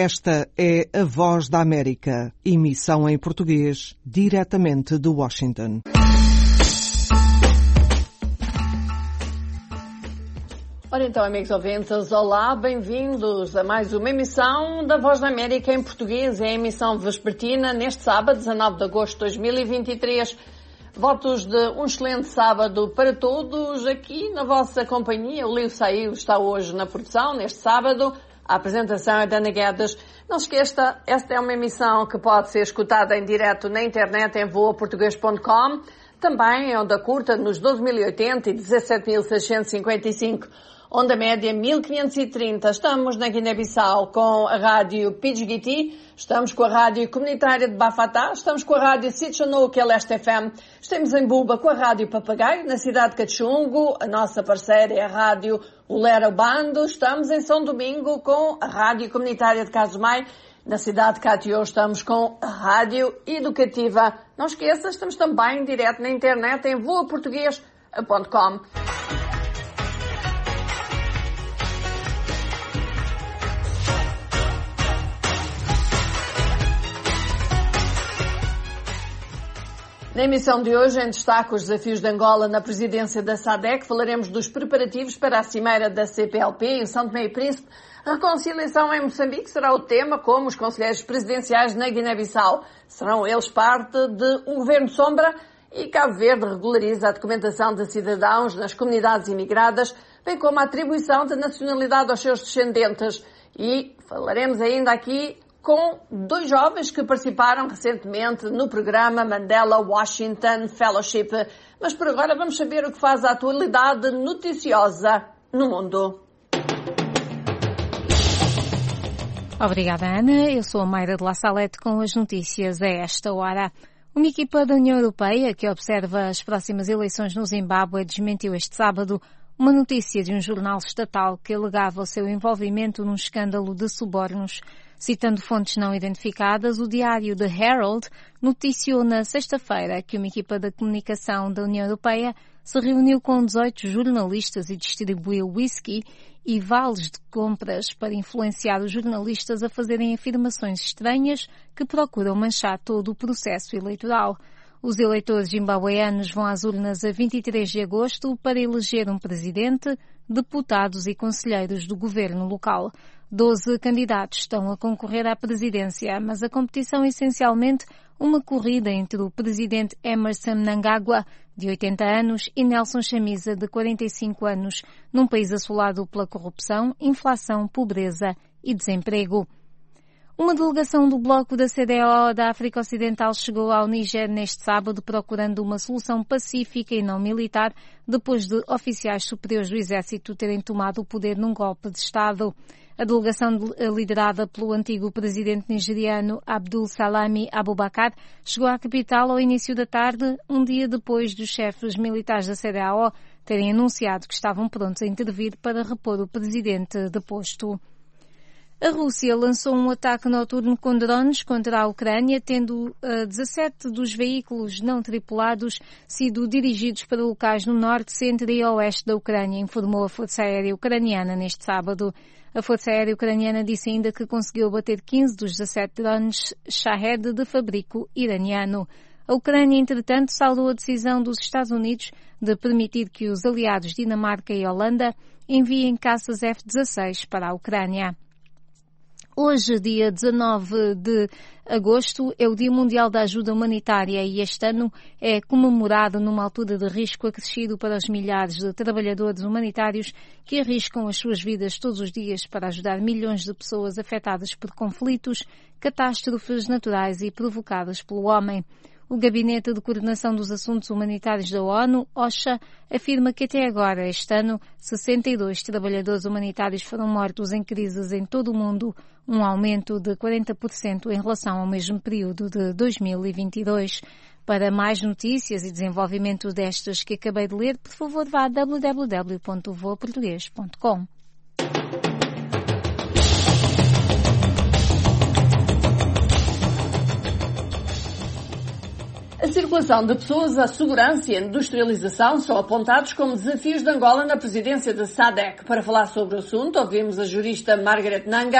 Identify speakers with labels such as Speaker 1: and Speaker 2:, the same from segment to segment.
Speaker 1: Esta é a Voz da América, emissão em português, diretamente de Washington.
Speaker 2: Ora então, amigos ouvintes, olá, bem-vindos a mais uma emissão da Voz da América em português. É a emissão vespertina neste sábado, 19 de agosto de 2023. Votos de um excelente sábado para todos aqui na vossa companhia. O Leo Saiu está hoje na produção, neste sábado. A apresentação é da Ana Guedes. Não se esqueça, esta é uma emissão que pode ser escutada em direto na internet em voaportugues.com. Também é onda curta nos 12.080 e 17.655. Onda média 1530. Estamos na Guiné-Bissau com a rádio Pidgiti, estamos com a rádio comunitária de Bafatá, estamos com a rádio Sitchonou, que é Leste FM, estamos em Buba com a rádio Papagaio, na cidade de Cachungo, a nossa parceira é a rádio Ulera Bando, estamos em São Domingo com a rádio comunitária de Casumai, na cidade de Catió estamos com a rádio educativa. Não esqueça, estamos também em direto na internet em voaportugues.com. Na emissão de hoje, em destaque os desafios de Angola na presidência da SADC, falaremos dos preparativos para a cimeira da CPLP em São Tomé e Príncipe. A reconciliação em Moçambique será o tema, como os conselheiros presidenciais na Guiné-Bissau. Serão eles parte de um governo sombra e Cabo Verde regulariza a documentação de cidadãos nas comunidades imigradas, bem como a atribuição de nacionalidade aos seus descendentes. E falaremos ainda aqui com dois jovens que participaram recentemente no programa Mandela Washington Fellowship. Mas por agora vamos saber o que faz a atualidade noticiosa no mundo.
Speaker 3: Obrigada, Ana. Eu sou a Mayra de La Salete com as notícias a esta hora. Uma equipa da União Europeia que observa as próximas eleições no Zimbábue desmentiu este sábado uma notícia de um jornal estatal que alegava o seu envolvimento num escândalo de subornos. Citando fontes não identificadas, o diário The Herald noticiou na sexta-feira que uma equipa da comunicação da União Europeia se reuniu com 18 jornalistas e distribuiu whisky e vales de compras para influenciar os jornalistas a fazerem afirmações estranhas que procuram manchar todo o processo eleitoral. Os eleitores zimbabueanos vão às urnas a 23 de agosto para eleger um presidente, deputados e conselheiros do governo local. 12 candidatos estão a concorrer à presidência, mas a competição é essencialmente uma corrida entre o presidente Emmerson Mnangagwa, de 80 anos, e Nelson Chamisa, de 45 anos, num país assolado pela corrupção, inflação, pobreza e desemprego. Uma delegação do bloco da CDAO da África Ocidental chegou ao Níger neste sábado procurando uma solução pacífica e não militar depois de oficiais superiores do exército terem tomado o poder num golpe de Estado. A delegação liderada pelo antigo presidente nigeriano Abdul Salami Abubakar chegou à capital ao início da tarde, um dia depois dos chefes militares da CDAO terem anunciado que estavam prontos a intervir para repor o presidente deposto. A Rússia lançou um ataque noturno com drones contra a Ucrânia, tendo 17 dos veículos não tripulados sido dirigidos para locais no norte, centro e oeste da Ucrânia, informou a Força Aérea Ucraniana neste sábado. A Força Aérea Ucraniana disse ainda que conseguiu abater 15 dos 17 drones Shahed de fabrico iraniano. A Ucrânia, entretanto, saudou a decisão dos Estados Unidos de permitir que os aliados Dinamarca e Holanda enviem caças F-16 para a Ucrânia. Hoje, dia 19 de agosto, é o Dia Mundial da Ajuda Humanitária e este ano é comemorado numa altura de risco acrescido para os milhares de trabalhadores humanitários que arriscam as suas vidas todos os dias para ajudar milhões de pessoas afetadas por conflitos, catástrofes naturais e provocadas pelo homem. O Gabinete de Coordenação dos Assuntos Humanitários da ONU, OCHA, afirma que até agora, este ano, 62 trabalhadores humanitários foram mortos em crises em todo o mundo, um aumento de 40% em relação ao mesmo período de 2022. Para mais notícias e desenvolvimento destas que acabei de ler, por favor vá a www.voaportugues.com.
Speaker 2: A circulação de pessoas, a segurança e a industrialização são apontados como desafios de Angola na presidência da SADC. Para falar sobre o assunto, ouvimos a jurista Margaret Nanga,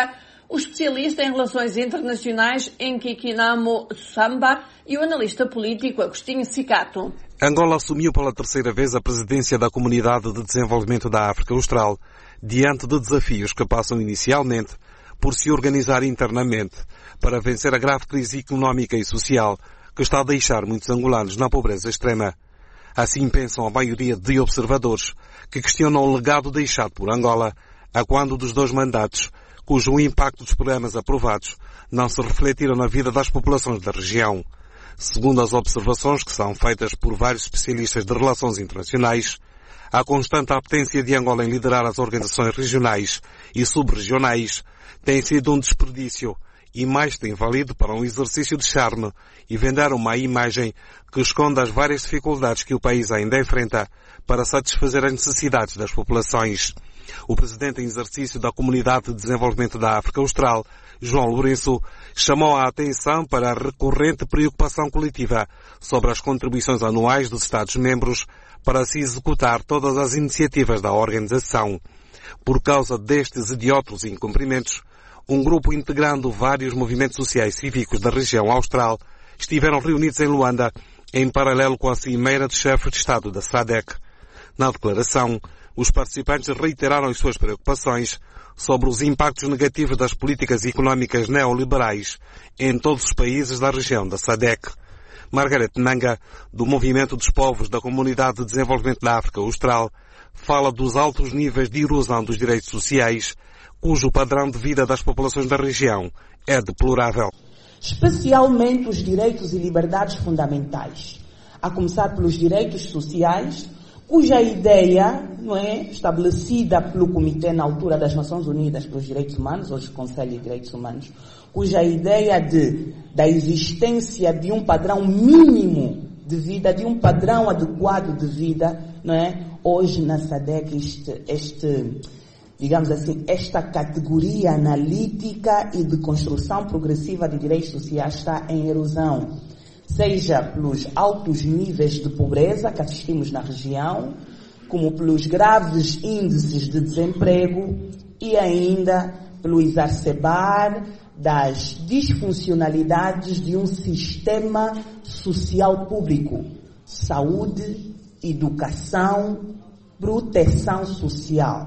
Speaker 2: o especialista em relações internacionais Nkikinamo Samba e o analista político Agostinho Cicato.
Speaker 4: Angola assumiu pela terceira vez a presidência da Comunidade de Desenvolvimento da África Austral, diante de desafios que passam inicialmente por se organizar internamente para vencer a grave crise económica e social que está a deixar muitos angolanos na pobreza extrema. Assim pensam a maioria de observadores que questionam o legado deixado por Angola a quando dos 2 mandatos, cujo impacto dos programas aprovados não se refletiram na vida das populações da região. Segundo as observações que são feitas por vários especialistas de relações internacionais, a constante apetência de Angola em liderar as organizações regionais e sub-regionais tem sido um desperdício e mais tem valido para um exercício de charme e vender uma imagem que esconde as várias dificuldades que o país ainda enfrenta para satisfazer as necessidades das populações. O presidente em exercício da Comunidade de Desenvolvimento da África Austral, João Lourenço, chamou a atenção para a recorrente preocupação coletiva sobre as contribuições anuais dos Estados-membros para se executar todas as iniciativas da organização. Por causa destes e de outros incumprimentos, um grupo integrando vários movimentos sociais cívicos da região austral estiveram reunidos em Luanda, em paralelo com a cimeira de chefes de Estado da SADC. Na declaração, os participantes reiteraram as suas preocupações sobre os impactos negativos das políticas económicas neoliberais em todos os países da região da SADC. Margaret Nanga, do Movimento dos Povos da Comunidade de Desenvolvimento da África Austral, fala dos altos níveis de erosão dos direitos sociais, cujo padrão de vida das populações da região é deplorável.
Speaker 5: Especialmente os direitos e liberdades fundamentais, a começar pelos direitos sociais, cuja ideia, estabelecida pelo Comitê na altura das Nações Unidas pelos Direitos Humanos, hoje Conselho de Direitos Humanos, cuja ideia da existência de um padrão mínimo de vida, de um padrão adequado de vida, hoje na SADC digamos assim, esta categoria analítica e de construção progressiva de direitos sociais está em erosão, seja pelos altos níveis de pobreza que assistimos na região, como pelos graves índices de desemprego e ainda pelo exacerbar das disfuncionalidades de um sistema social público, saúde, educação, proteção social.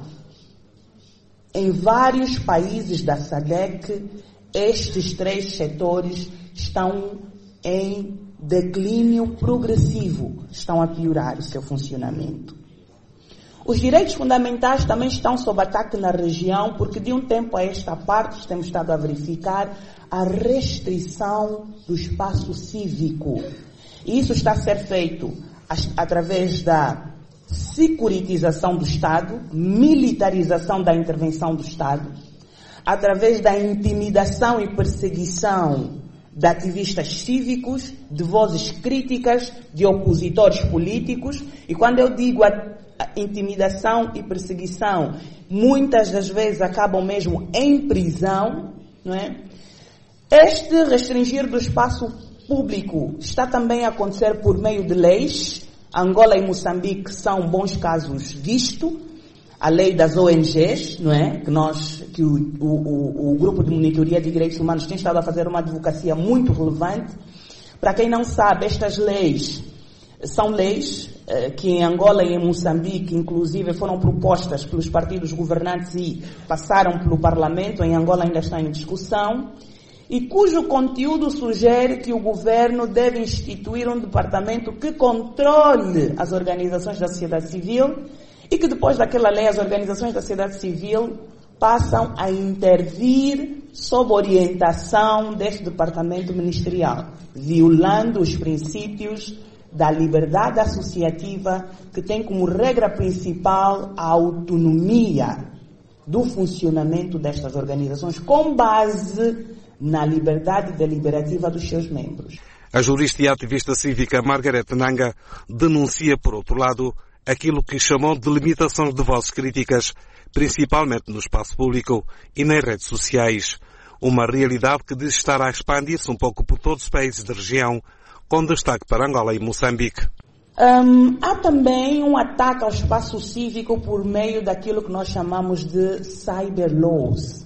Speaker 5: Em vários países da SADC, estes 3 setores estão em declínio progressivo, estão a piorar o seu funcionamento. Os direitos fundamentais também estão sob ataque na região, porque de um tempo a esta parte temos estado a verificar a restrição do espaço cívico. E isso está a ser feito através da securitização do Estado, militarização da intervenção do Estado, através da intimidação e perseguição de ativistas cívicos, de vozes críticas, de opositores políticos. E quando eu digo a intimidação e perseguição, muitas das vezes acabam mesmo em prisão, Este restringir do espaço público está também a acontecer por meio de leis. Angola e Moçambique são bons casos disto. A lei das ONGs, que o Grupo de Monitoria de Direitos Humanos tem estado a fazer uma advocacia muito relevante. Para quem não sabe, estas leis são leis que em Angola e em Moçambique, inclusive, foram propostas pelos partidos governantes e passaram pelo Parlamento. Em Angola ainda está em discussão. E cujo conteúdo sugere que o governo deve instituir um departamento que controle as organizações da sociedade civil e que depois daquela lei as organizações da sociedade civil passam a intervir sob orientação deste departamento ministerial, violando os princípios da liberdade associativa, que tem como regra principal a autonomia do funcionamento destas organizações com base na liberdade deliberativa dos seus membros.
Speaker 4: A jurista e ativista cívica Margaret Nanga denuncia, por outro lado, aquilo que chamou de limitações de vozes críticas, principalmente no espaço público e nas redes sociais. Uma realidade que diz estar a expandir-se um pouco por todos os países da região, com destaque para Angola e Moçambique.
Speaker 5: Há também um ataque ao espaço cívico por meio daquilo que nós chamamos de cyber laws.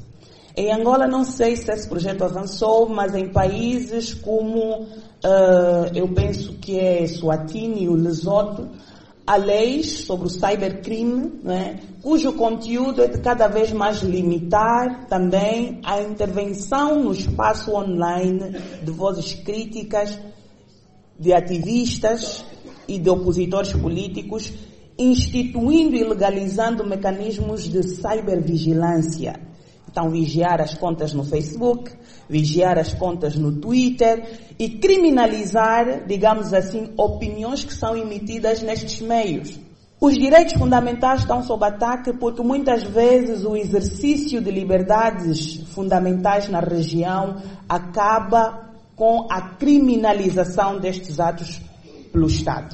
Speaker 5: Em Angola não sei se esse projeto avançou, mas em países como, eu penso que é Eswatini e o Lesoto, há leis sobre o cybercrime, né, cujo conteúdo é de cada vez mais limitar também a intervenção no espaço online de vozes críticas, de ativistas e de opositores políticos, instituindo e legalizando mecanismos de cybervigilância. Então, vigiar as contas no Facebook, vigiar as contas no Twitter e criminalizar, digamos assim, opiniões que são emitidas nestes meios. Os direitos fundamentais estão sob ataque porque muitas vezes o exercício de liberdades fundamentais na região acaba com a criminalização destes atos pelo Estado.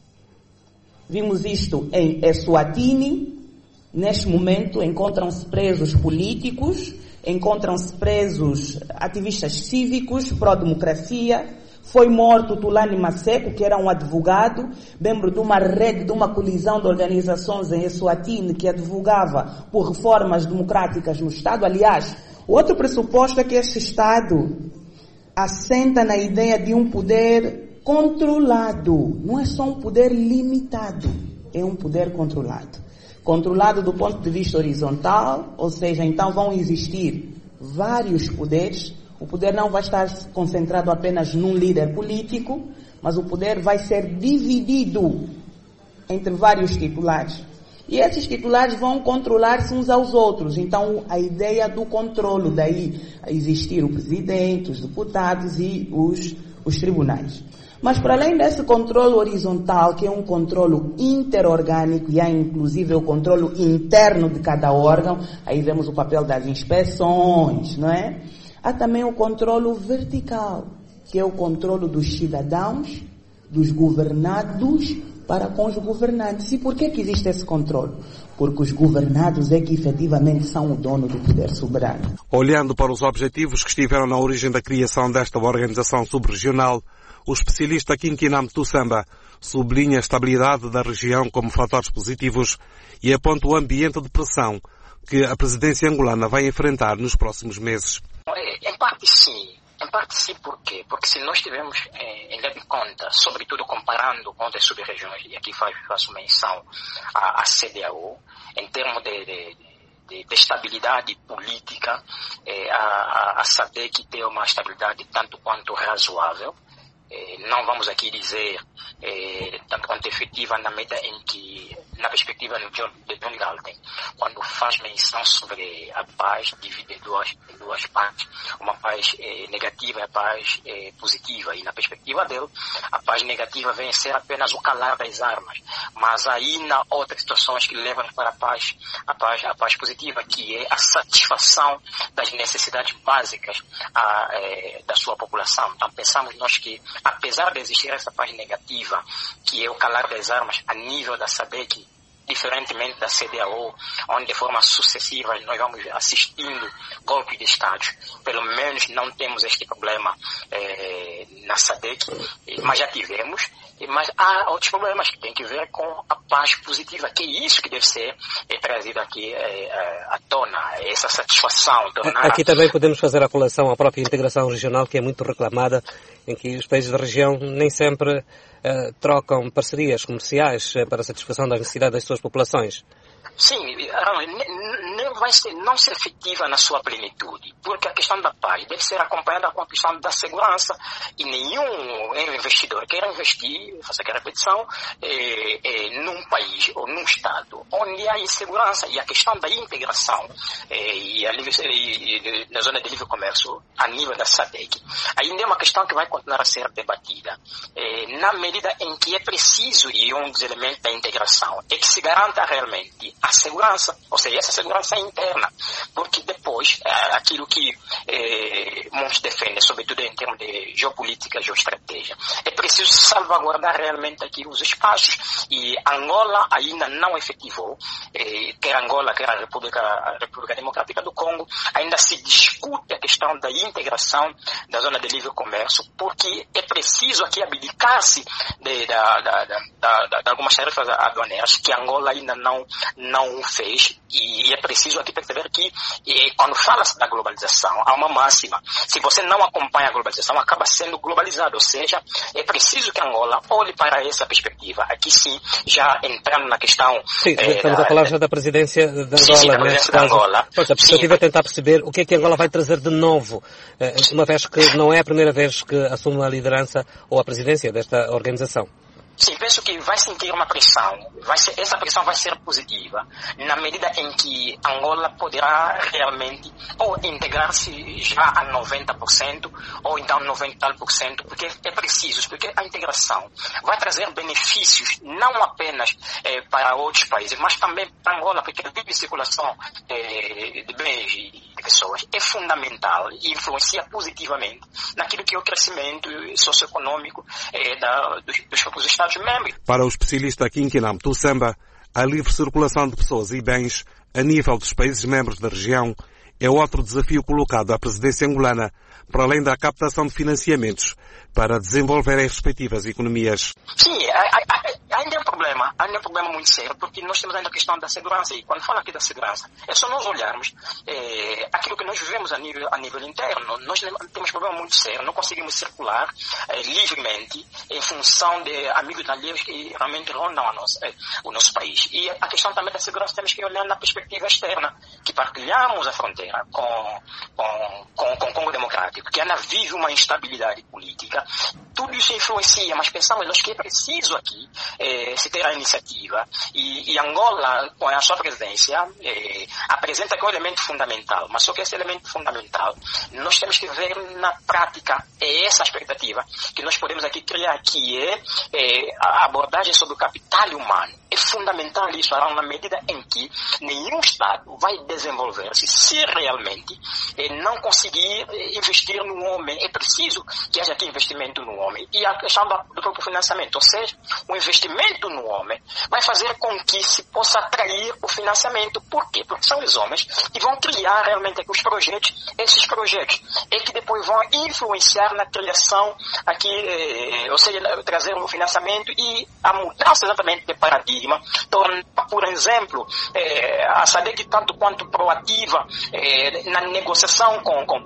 Speaker 5: Vimos isto em Eswatini. Neste momento encontram-se presos políticos, encontram-se presos ativistas cívicos, pró-democracia. Foi morto Tulani Maseko, que era um advogado, membro de uma rede, de uma colisão de organizações em Eswatini, que advogava por reformas democráticas no Estado. Aliás, o outro pressuposto é que este Estado assenta na ideia de um poder controlado. Não é só um poder limitado, é um poder controlado. Controlado do ponto de vista horizontal, ou seja, então vão existir vários poderes. O poder não vai estar concentrado apenas num líder político, mas o poder vai ser dividido entre vários titulares. E esses titulares vão controlar-se uns aos outros. Então, a ideia do controlo, daí existir o presidente, os deputados e os tribunais. Mas para além desse controle horizontal, que é um controle interorgânico, e há inclusive o controle interno de cada órgão, aí vemos o papel das inspeções, não é? Há também o controle vertical, que é o controle dos cidadãos, dos governados, para com os governantes. E por que existe esse controle? Porque os governados é que efetivamente são o dono do poder soberano.
Speaker 4: Olhando para os objetivos que estiveram na origem da criação desta organização subregional, o especialista Kinkinam Tussamba sublinha a estabilidade da região como fatores positivos e aponta o ambiente de pressão que a presidência angolana vai enfrentar nos próximos meses.
Speaker 6: Em parte sim. Em parte sim, por quê? Porque se nós tivermos em leve conta, sobretudo comparando com outras sub-regiões, e aqui faço menção à CEDEAO, em termos de estabilidade política, a SADC tem uma estabilidade tanto quanto razoável. Não vamos aqui dizer tanto quanto efetiva na medida em que, na perspectiva de John Galton, quando faz menção sobre a paz, divide em duas partes, uma paz negativa e a paz positiva, e na perspectiva dele, a paz negativa vem a ser apenas o calar das armas, mas aí há outras situações que levam para a paz positiva, que é a satisfação das necessidades básicas da sua população. Então pensamos nós que, apesar de existir essa paz negativa, que é o calar das armas a nível da SADC, diferentemente da CEDEAO, onde de forma sucessiva nós vamos assistindo golpes de Estado, pelo menos não temos este problema na SADC, mas já tivemos. Mas há outros problemas que têm que ver com a paz positiva, que é isso que deve ser trazido aqui à tona, essa satisfação.
Speaker 7: Aqui também podemos fazer a relação à própria integração regional, que é muito reclamada, em que os países da região nem sempre trocam parcerias comerciais para a satisfação das necessidades das suas populações.
Speaker 6: Sim, não ser efetiva na sua plenitude, porque a questão da paz deve ser acompanhada com a questão da segurança, e nenhum investidor quer investir, faça aquela repetição, num país ou num estado onde há insegurança, e a questão da integração na zona de livre comércio a nível da SADC ainda é uma questão que vai continuar a ser debatida, na medida em que é preciso, e um dos elementos da integração é que se garanta realmente a segurança, ou seja, essa segurança interna, porque depois, aquilo que muitos defendem, sobretudo em termos de geopolítica, geoestratégia, é preciso salvaguardar realmente aqui os espaços, e Angola ainda não efetivou, quer Angola, quer a República Democrática do Congo, ainda se discute a questão da integração da zona de livre comércio, porque é preciso aqui abdicar-se de algumas tarefas aduaneiras que Angola ainda não fez, e é preciso preciso aqui perceber que quando fala-se da globalização, há uma máxima. Se você não acompanha a globalização, acaba sendo globalizado. Ou seja, é preciso que Angola olhe para essa perspectiva. Aqui sim, já entrando na questão...
Speaker 7: Sim, estamos a falar já da presidência de Angola.
Speaker 6: Sim, da presidência de Angola.
Speaker 7: Pois, a perspectiva é tentar perceber o que é que Angola vai trazer de novo, uma vez que não é a primeira vez que assume a liderança ou a presidência desta organização.
Speaker 6: Sim, penso que vai sentir uma pressão. Essa pressão vai ser positiva, na medida em que Angola poderá realmente ou integrar-se já a 90%, ou então 90%, porque é preciso, porque a integração vai trazer benefícios não apenas para outros países, mas também para Angola, porque a livre circulação de bens e de pessoas é fundamental e influencia positivamente naquilo que é o crescimento socioeconômico dos próprios Estados membros.
Speaker 4: Para o especialista Kinkinam Tussamba, a livre circulação de pessoas e bens a nível dos países membros da região é outro desafio colocado à presidência angolana, para além da captação de financiamentos para desenvolver as respectivas economias.
Speaker 6: Sim, ainda é um problema muito sério, porque nós temos ainda a questão da segurança, e quando falo aqui da segurança, é só nós olharmos aquilo que nós vivemos a nível interno. Nós temos um problema muito sério, não conseguimos circular livremente em função de amigos alheios que realmente rondam o nosso país. E a questão também da segurança temos que olhar na perspectiva externa, que partilhamos a fronteira com o Congo Democrático, que ainda vive uma instabilidade política. Tudo isso influencia, mas pensamos nós que é preciso aqui se ter a iniciativa, e Angola, com a sua presidência, apresenta que é um elemento fundamental, mas só que esse elemento fundamental nós temos que ver na prática. É essa a expectativa que nós podemos aqui criar, que a abordagem sobre o capital humano. É fundamental isso, na medida em que nenhum Estado vai desenvolver-se se realmente não conseguir investir no homem. É preciso que haja aqui investimento no homem. E a questão do próprio financiamento, ou seja, o investimento no homem vai fazer com que se possa atrair o financiamento. Por quê? Porque são os homens que vão criar realmente aqui os projetos. Esses projetos é que depois vão influenciar na criação aqui, ou seja, trazer o financiamento e a mudança exatamente de paradigma, torna, por exemplo, a SADC tanto quanto proativa na negociação com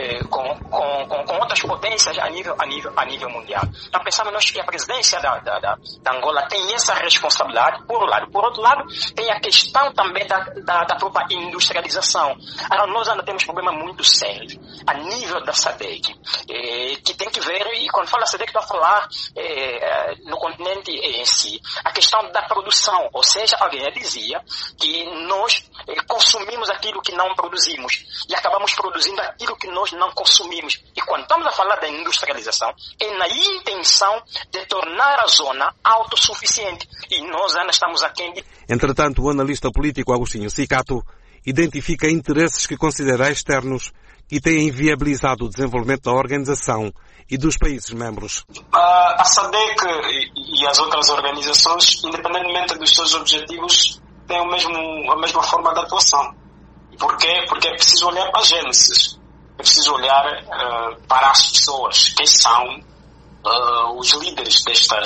Speaker 6: outras potências a nível mundial. Então pensamos nós que a presidência da Angola tem essa responsabilidade, por um lado. Por outro lado, tem a questão também da própria industrialização. Agora, nós ainda temos um problema muito sério a nível da SADC, que tem que ver, e quando fala SADC, estou a falar no continente em si, a questão da produção, ou seja, alguém já dizia que nós consumimos aquilo que não produzimos e acabamos produzindo aquilo que nós não consumimos. E quando estamos a falar da industrialização, é na intenção de tornar a zona autossuficiente. E nós ainda estamos aquém.
Speaker 4: Entretanto, o analista político Agostinho Cicato identifica interesses que considera externos e têm inviabilizado o desenvolvimento da organização e dos países membros.
Speaker 8: A SADC e as outras organizações, independentemente dos seus objetivos, têm a mesma forma de atuação. Por quê? Porque é preciso olhar para a gênesis. É preciso olhar para as pessoas, quem são os líderes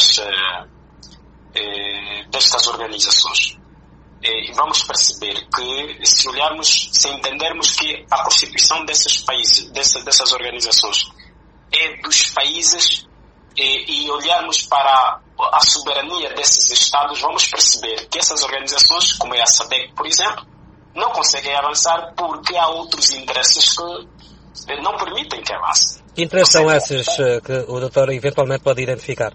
Speaker 8: destas organizações. E vamos perceber que, se entendermos que a constituição desses países, dessas organizações, é dos países, e olharmos para a soberania desses Estados, vamos perceber que essas organizações, como é a SADC, por exemplo, não conseguem avançar porque há outros interesses que não permitem que avancem.
Speaker 7: Que interesses são esses que o doutor eventualmente pode identificar?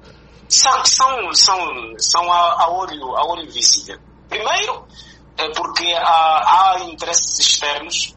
Speaker 8: São a olho visível. Primeiro, porque há interesses externos,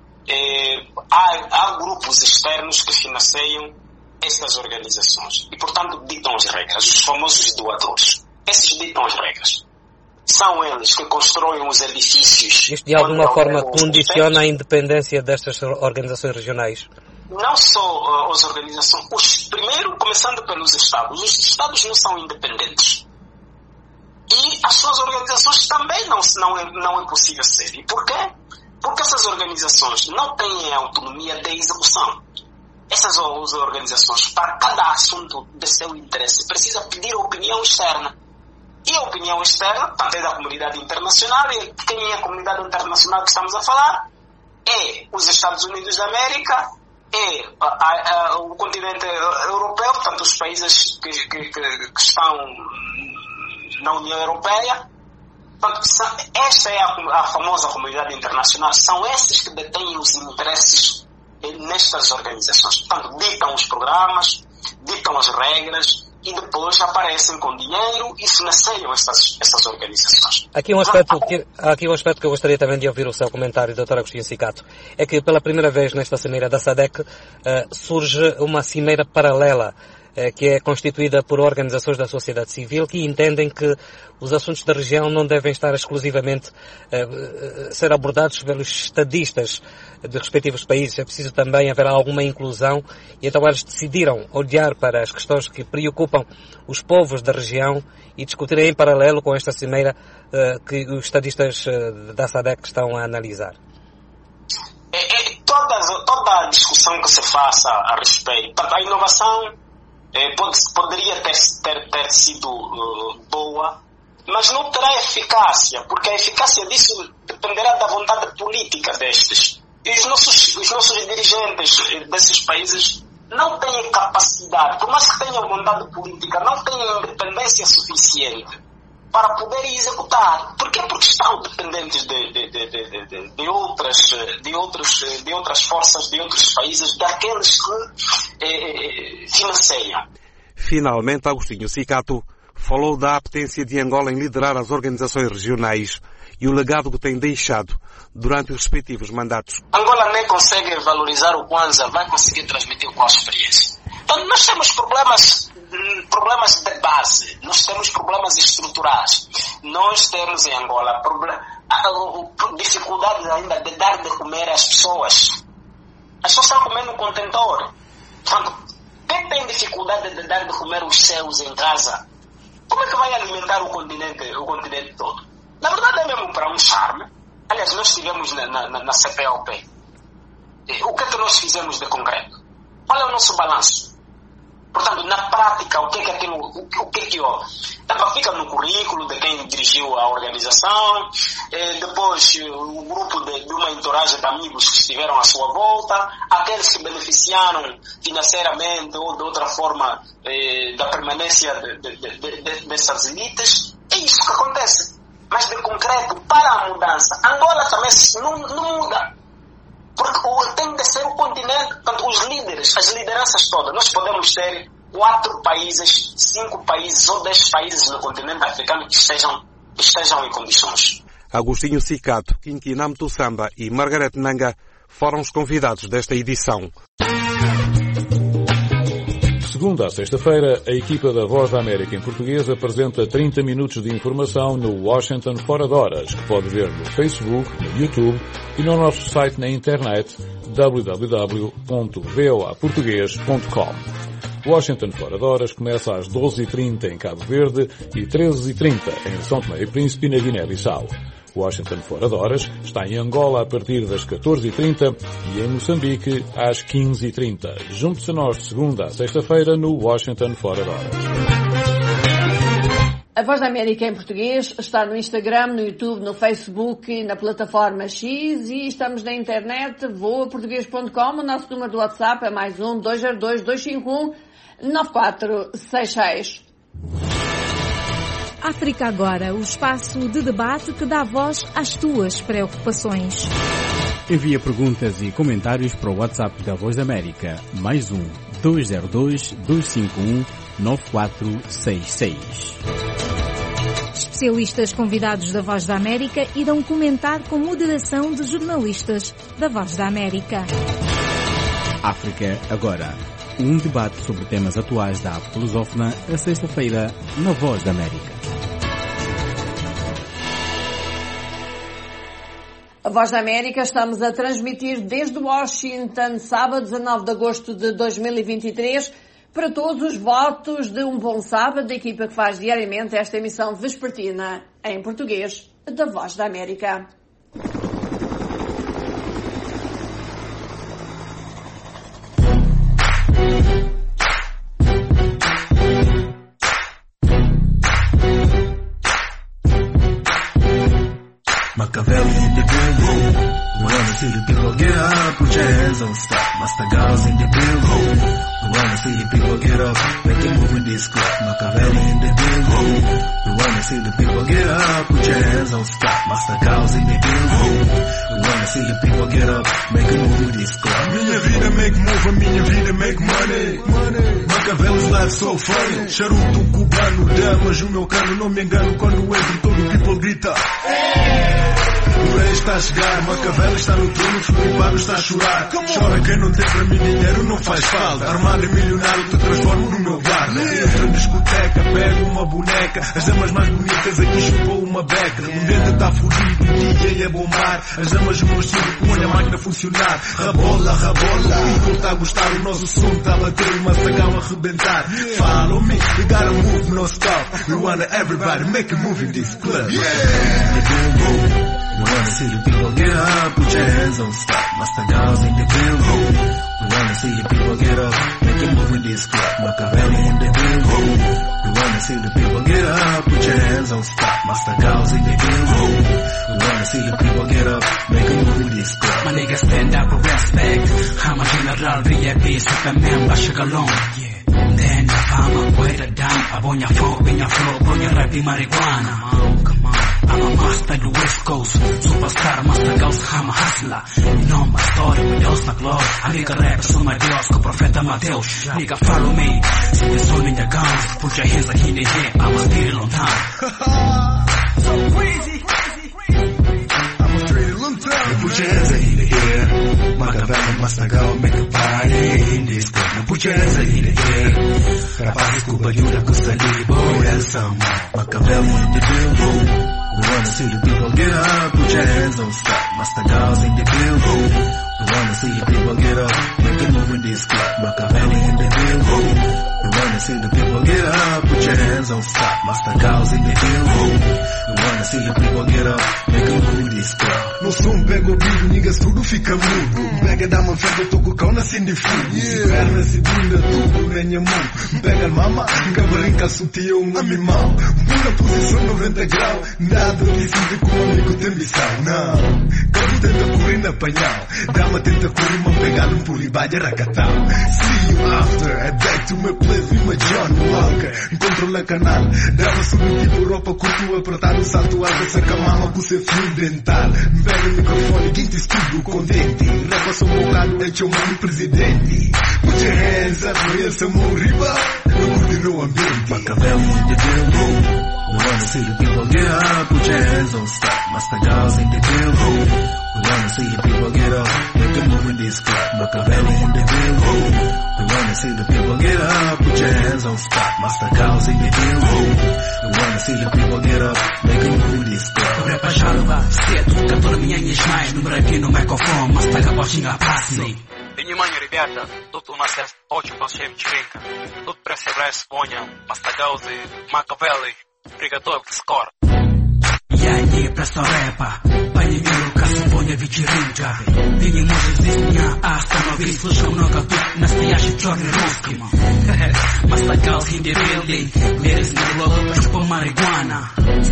Speaker 8: há grupos externos que financiam estas organizações e, portanto, ditam as regras, os famosos doadores. Esses ditam as regras. São eles que constroem os edifícios.
Speaker 7: Isto de alguma forma condiciona a independência destas organizações regionais?
Speaker 8: Não só as organizações. Primeiro, começando pelos Estados. Os Estados não são independentes. E as suas organizações também não é possível ser. E por quê? Porque essas organizações não têm autonomia de execução. Essas organizações, para cada assunto de seu interesse, precisam pedir opinião externa. E a opinião externa, portanto, é da comunidade internacional, e quem é a comunidade internacional que estamos a falar? É os Estados Unidos da América, é o continente europeu, portanto, os países que estão na União Europeia. Portanto, esta é a famosa comunidade internacional, são esses que detêm os interesses nestas organizações. Portanto, ditam os programas, ditam as regras e depois aparecem com dinheiro e financiam essas organizações.
Speaker 7: Aqui um aspecto que eu gostaria também de ouvir o seu comentário, Dr. Agostinho Cicato, é que pela primeira vez nesta cimeira da SADC surge uma cimeira paralela, que é constituída por organizações da sociedade civil que entendem que os assuntos da região não devem estar exclusivamente ser abordados pelos estadistas de respectivos países. É preciso também haver alguma inclusão e então eles decidiram olhar para as questões que preocupam os povos da região e discutirem em paralelo com esta cimeira que os estadistas da SADC estão a analisar.
Speaker 8: Toda a discussão que se faça a respeito, a inovação poderia ter sido boa, mas não terá eficácia, porque a eficácia disso dependerá da vontade política destes. E os nossos dirigentes desses países não têm capacidade, por mais que tenham vontade política, não têm independência suficiente para poderem executar. Porquê? Porque estão dependentes de outras forças, de outros países, daqueles que financiam.
Speaker 4: Finalmente, Agostinho Cicato falou da apetência de Angola em liderar as organizações regionais e o legado que tem deixado durante os respectivos mandatos.
Speaker 8: Angola nem consegue valorizar o Kwanza, vai conseguir transmitir com a experiência. Então, nós temos problemas de base, nós temos problemas estruturais. Nós temos em Angola dificuldade ainda de dar de comer às pessoas. As pessoas estão comendo no contentor. Portanto, quem tem dificuldade de dar de comer os seus em casa, como é que vai alimentar o continente todo? Na verdade é mesmo para um charme. Aliás, nós estivemos na CPLP. O que é que nós fizemos de concreto? Qual é o nosso balanço? Portanto, na prática, o que é houve? Fica no currículo de quem dirigiu a organização, depois o grupo de uma entourage de amigos que estiveram à sua volta, aqueles que beneficiaram financeiramente ou de outra forma da permanência dessas elites. É isso que acontece. Mas de concreto, para a mudança, Angola também não muda. Porque tem de ser o continente, portanto, os líderes, as lideranças todas. Nós podemos ter 4 países, 5 países ou 10 países no continente africano que estejam em condições.
Speaker 4: Agostinho Cicato, Quinquina Mutussamba e Margaret Nanga foram os convidados desta edição.
Speaker 9: Segunda a sexta-feira, a equipa da Voz da América em português apresenta 30 minutos de informação no Washington Fora de Horas, que pode ver no Facebook, no YouTube e no nosso site na internet www.voaportugues.com. Washington Fora de Horas começa às 12h30 em Cabo Verde e 13h30 em São Tomé e Príncipe, na Guiné-Bissau. Washington Fora de Horas está em Angola a partir das 14h30 e em Moçambique às 15h30. Junte-se a nós de segunda a sexta-feira no Washington Fora de Horas.
Speaker 2: A Voz da América em português está no Instagram, no YouTube, no Facebook e na plataforma X e estamos na internet voaportugues.com. O nosso número do WhatsApp é mais 1-202-251-9466.
Speaker 3: África Agora, o espaço de debate que dá voz às tuas preocupações.
Speaker 10: Envia perguntas e comentários para o WhatsApp da Voz da América, mais 1-202-251-9466.
Speaker 3: Especialistas convidados da Voz da América irão comentar com moderação de jornalistas da Voz da América.
Speaker 10: África Agora, um debate sobre temas atuais da África lusófona, a sexta-feira, na Voz da América.
Speaker 2: A Voz da América estamos a transmitir desde Washington, sábado 19 de agosto de 2023, para todos os votos de um bom sábado, da equipa que faz diariamente esta emissão vespertina em português da Voz da América.
Speaker 11: Machiavelli in the building. We wanna see the people get up, put your hands on stop. Master Gals in the building. We wanna see the people get up, make a move in this club. Machiavelli in the building. We wanna see the people get up, put your hands on stop. Master Gals in the building. We wanna see the people get up, make a move in this club.
Speaker 12: Minha vida make move, minha vida make money. Machiavelli's life so funny. Charuto cubano, damas, o meu cano, não me engano quando entro, todo o people grita. O rei está a chegar, Machiavelli está no trono, Filipado está a chorar. Chora quem não tem para mim dinheiro, não faz falta. Armado e milionário, te transformo no meu guarda. Entro na discoteca, pego uma boneca. As damas mais bonitas aqui chupou uma beca. Um dente está fudido, o DJ a bombar. As damas no estilo, põe a máquina a funcionar. Rabola, rabola, o people está a gostar. O nosso som está a bater, o Mastagão a arrebentar. Follow me, we gotta move, no stop. We wanna everybody make a move in this club.
Speaker 11: We wanna see the people get up, put your hands on stop. Master Gals in the building. We wanna see the people get up, make a move in this club. Machiavelli in the building. We wanna see the people get up, put your hands on stop. Master Gals in the building. We wanna see the people get up, make a move in this club.
Speaker 13: My niggas stand up with respect. I'm a general VIP, Superman, Bashagalon. Then the fama, wait a dime. Abonya flow, binya flow, bonya rap y marijuana. Come on. I'm a master the West Coast, superstar, Master Gals, I'm a hustler. You know my story, my Deus na glória. Amiga rap, sou my Deus, com o profeta Mateus. Nigga, follow me, see the sun in your guns. Put your hands like in the air, I'm a steal on time.
Speaker 12: So crazy. I'm a steal on time.
Speaker 11: Put your hands in the air. Machiavelli, Master Gals, make a party in this club. Now put your hands in the air. Rapazes, Cuba, Yura, Costa Rica, El Samo. Machiavelli in the building. We wanna see the people get up, put your hands on stop. Master Gals in the building. We wanna see the people get up, make a move in this club. Machiavelli in the building. We wanna see the people get up, put your hands on stop. Master Gals in the building. We wanna see the people get up, make a move in this club.
Speaker 12: No som pega o vídeo, niggas tudo fica mudo. Pega dá uma festa, eu tô com o cão nascendo de fogo. Perna, segunda, tudo nem a mão. Pega a mama, brinca, sutiã, um amimão. Pula posição 90 graus. Nada que sinto com um amigo tem missão, não. Cabo tenta correr na apanhão. Dama tenta correr, mas pegar um puribade racatão. See you after, I back to my place with my John Walker. Controla canal, dava sobre tipo roupa, curto apertar o salto alto, saca a mama com seu fio dental. Pega o microfone, quem te estudo contente. Rapa sou um bocado, é teu mano presidente. Put your hands up, esse é meu rival. Eu curto no ambiente.
Speaker 11: Machiavelli in the building. We wanna see the people get up, put your hands on stop. Master Gals in the building. We wanna see the people get up, make a move in this club. Machiavelli in the building. We wanna see the people get up, put your hands on stop. Master Gals in the building. We wanna see the people get up, make a move in this club.
Speaker 13: Repa Jaluba, cedo, cantor minha mais, número aqui no microfone, Master Gaboshinga Passney.
Speaker 14: Внимание, ребята, тут у нас очень большая вечеринка. Тут пресс понял, Мастагаузы, Machiavelli. Приготовь скоро.
Speaker 13: Я не просто рэпа, подними рука, сегодня вечеринка. Ты не можешь здесь меня остановить, слышал много тут настоящий черный русский. Master Gals in the building, ladies in the world, пошупа марихуана.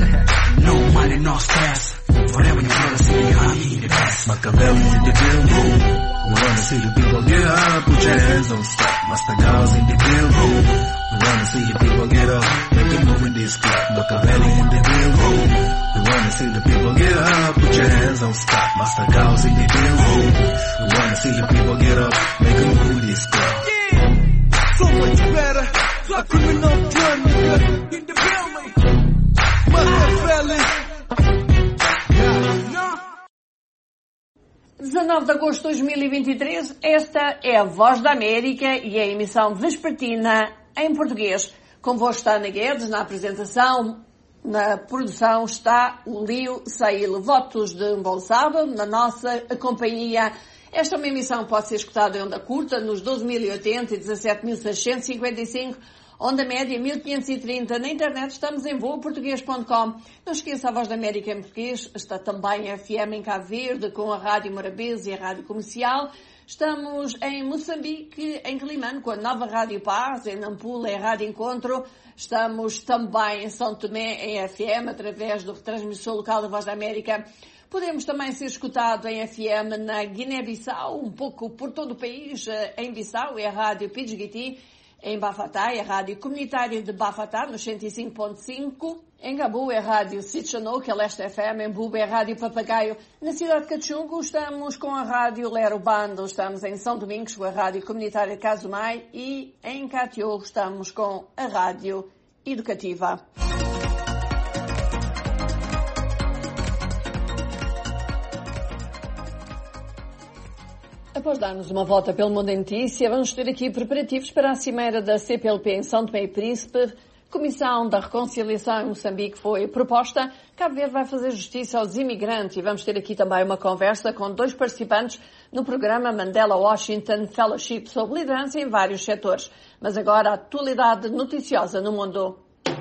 Speaker 13: No money, no stress, forever you wanna see me, I'm the best.
Speaker 11: Machiavelli in the building. We wanna see the people get up, put your hands on stop. Master Gals in the building. We wanna see the people get up, make a move in this club. Machiavelli in the building. We wanna see the people get up, put your hands on stop. Master Gals in the building. We wanna see the people get up, make a move in this club.
Speaker 12: Yeah, so much better. So criminal done, nigga, in the building. Machiavelli.
Speaker 2: 19 de agosto de 2023, esta é a Voz da América e a emissão vespertina em português. Convosco está Ana Guedes, na apresentação, na produção está o Lio Sail. Votos de um bom sábado na nossa companhia. Esta é uma emissão que pode ser escutada em onda curta nos 12.080 e 17.655 Onda média 1530. Na internet estamos em voaportuguês.com. Não esqueça, a Voz da América em português está também em FM em Cabo Verde, com a Rádio Morabeza e a Rádio Comercial. Estamos em Moçambique, em Quelimane, com a nova Rádio Paz, em Nampula, em Rádio Encontro. Estamos também em São Tomé, em FM, através do retransmissor local da Voz da América. Podemos também ser escutados em FM na Guiné-Bissau, um pouco por todo o país. Em Bissau é a Rádio Pidgiti. Em Bafatá é a Rádio Comunitária de Bafatá, no 105.5. Em Gabu é a Rádio Sitchanou, que é Leste FM. Em Buba é a Rádio Papagaio. Na cidade de Cachungo estamos com a Rádio Lero Bando. Estamos em São Domingos com a Rádio Comunitária Casumai. E em Catiú estamos com a Rádio Educativa. Após darmos uma volta pelo mundo em notícia, vamos ter aqui preparativos para a cimeira da CPLP em São Tomé e Príncipe. Comissão da Reconciliação em Moçambique foi proposta. Cabo Verde vai fazer justiça aos imigrantes e vamos ter aqui também uma conversa com 2 participantes no programa Mandela Washington Fellowship sobre liderança em vários setores. Mas agora a atualidade noticiosa no mundo.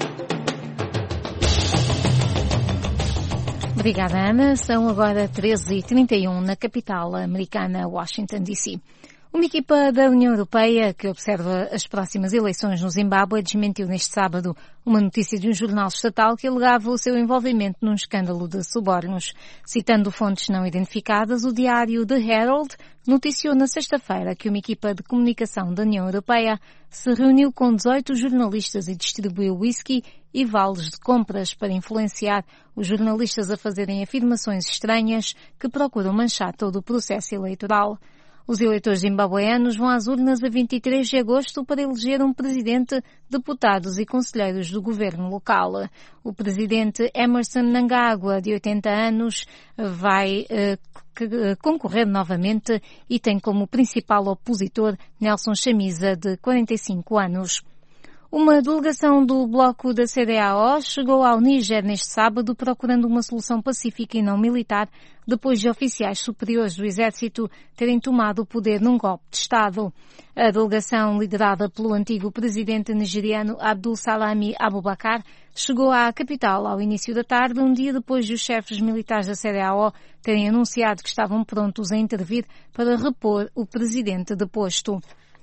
Speaker 3: Obrigada, Ana. São agora 13h31 na capital americana, Washington, D.C. Uma equipa da União Europeia que observa as próximas eleições no Zimbábue desmentiu neste sábado uma notícia de um jornal estatal que alegava o seu envolvimento num escândalo de subornos. Citando fontes não identificadas, o diário The Herald noticiou na sexta-feira que uma equipa de comunicação da União Europeia se reuniu com 18 jornalistas e distribuiu whisky e vales de compras para influenciar os jornalistas a fazerem afirmações estranhas que procuram manchar todo o processo eleitoral. Os eleitores zimbabueanos vão às urnas a 23 de agosto para eleger um presidente, deputados e conselheiros do governo local. O presidente Emerson Mnangagwa, de 80 anos, vai concorrer novamente e tem como principal opositor Nelson Chamisa, de 45 anos. Uma delegação do bloco da CDAO chegou ao Níger neste sábado procurando uma solução pacífica e não militar depois de oficiais superiores do exército terem tomado o poder num golpe de Estado. A delegação, liderada pelo antigo presidente nigeriano Abdul Salami Abubakar, chegou à capital ao início da tarde, um dia depois de os chefes militares da CDAO terem anunciado que estavam prontos a intervir para repor o presidente deposto.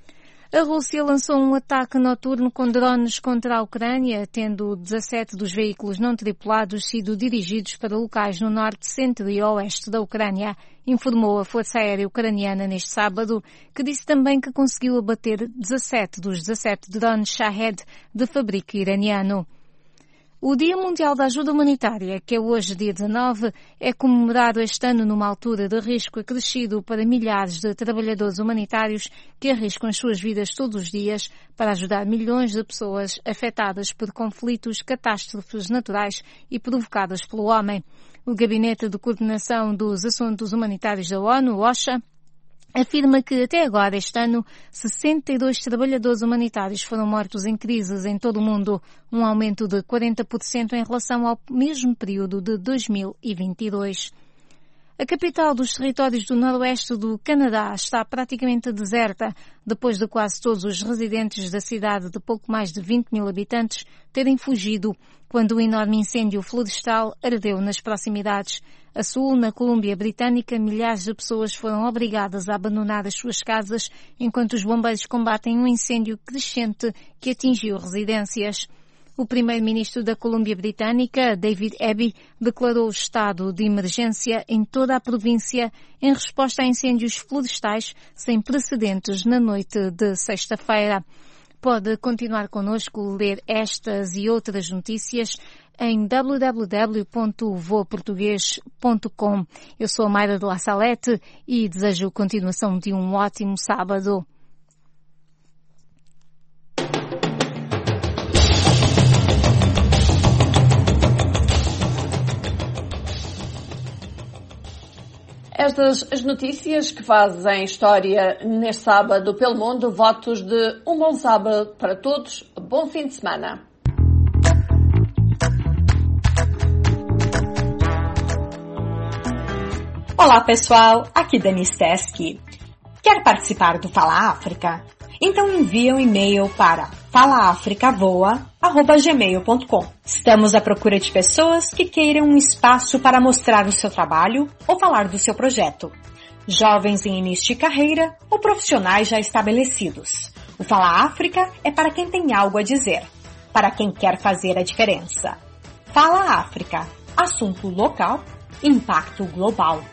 Speaker 3: A Rússia lançou um ataque noturno com drones contra a Ucrânia, tendo 17 dos veículos não tripulados sido dirigidos para locais no norte, centro e oeste da Ucrânia, informou a Força Aérea Ucraniana neste sábado, que disse também que conseguiu abater 17 dos 17 drones Shahed de fabrico iraniano. O Dia Mundial da Ajuda Humanitária, que é hoje dia 19, é comemorado este ano numa altura de risco acrescido para milhares de trabalhadores humanitários que arriscam as suas vidas todos os dias para ajudar milhões de pessoas afetadas por conflitos, catástrofes naturais e provocadas pelo homem. O Gabinete de Coordenação dos Assuntos Humanitários da ONU, OCHA, afirma que até agora este ano 62 trabalhadores humanitários foram mortos em crises em todo o mundo, um aumento de 40% em relação ao mesmo período de 2022. A capital dos territórios do noroeste do Canadá está praticamente deserta, depois de quase todos os residentes da cidade de pouco mais de 20 mil habitantes terem fugido quando o enorme incêndio florestal ardeu nas proximidades. A sul, na Colômbia Britânica, milhares de pessoas foram obrigadas a abandonar as suas casas enquanto os bombeiros combatem um incêndio crescente que atingiu residências. O primeiro-ministro da Colômbia Britânica, David Abbey, declarou o estado de emergência em toda a província em resposta a incêndios florestais sem precedentes na noite de sexta-feira. Pode continuar connosco, ler estas e outras notícias em www.voaportugues.com. Eu sou a Mayra de La Salete e desejo a continuação de um ótimo sábado.
Speaker 2: Estas as notícias que fazem história neste sábado pelo mundo. Votos de um bom sábado para todos. Bom fim de semana.
Speaker 15: Olá pessoal, aqui Dani Steski. Quer participar do Fala África? Então envie um e-mail para falaafricavoa@gmail.com. Estamos à procura de pessoas que queiram um espaço para mostrar o seu trabalho ou falar do seu projeto. Jovens em início de carreira ou profissionais já estabelecidos. O Fala África é para quem tem algo a dizer, para quem quer fazer a diferença. Fala África. Assunto local, impacto global.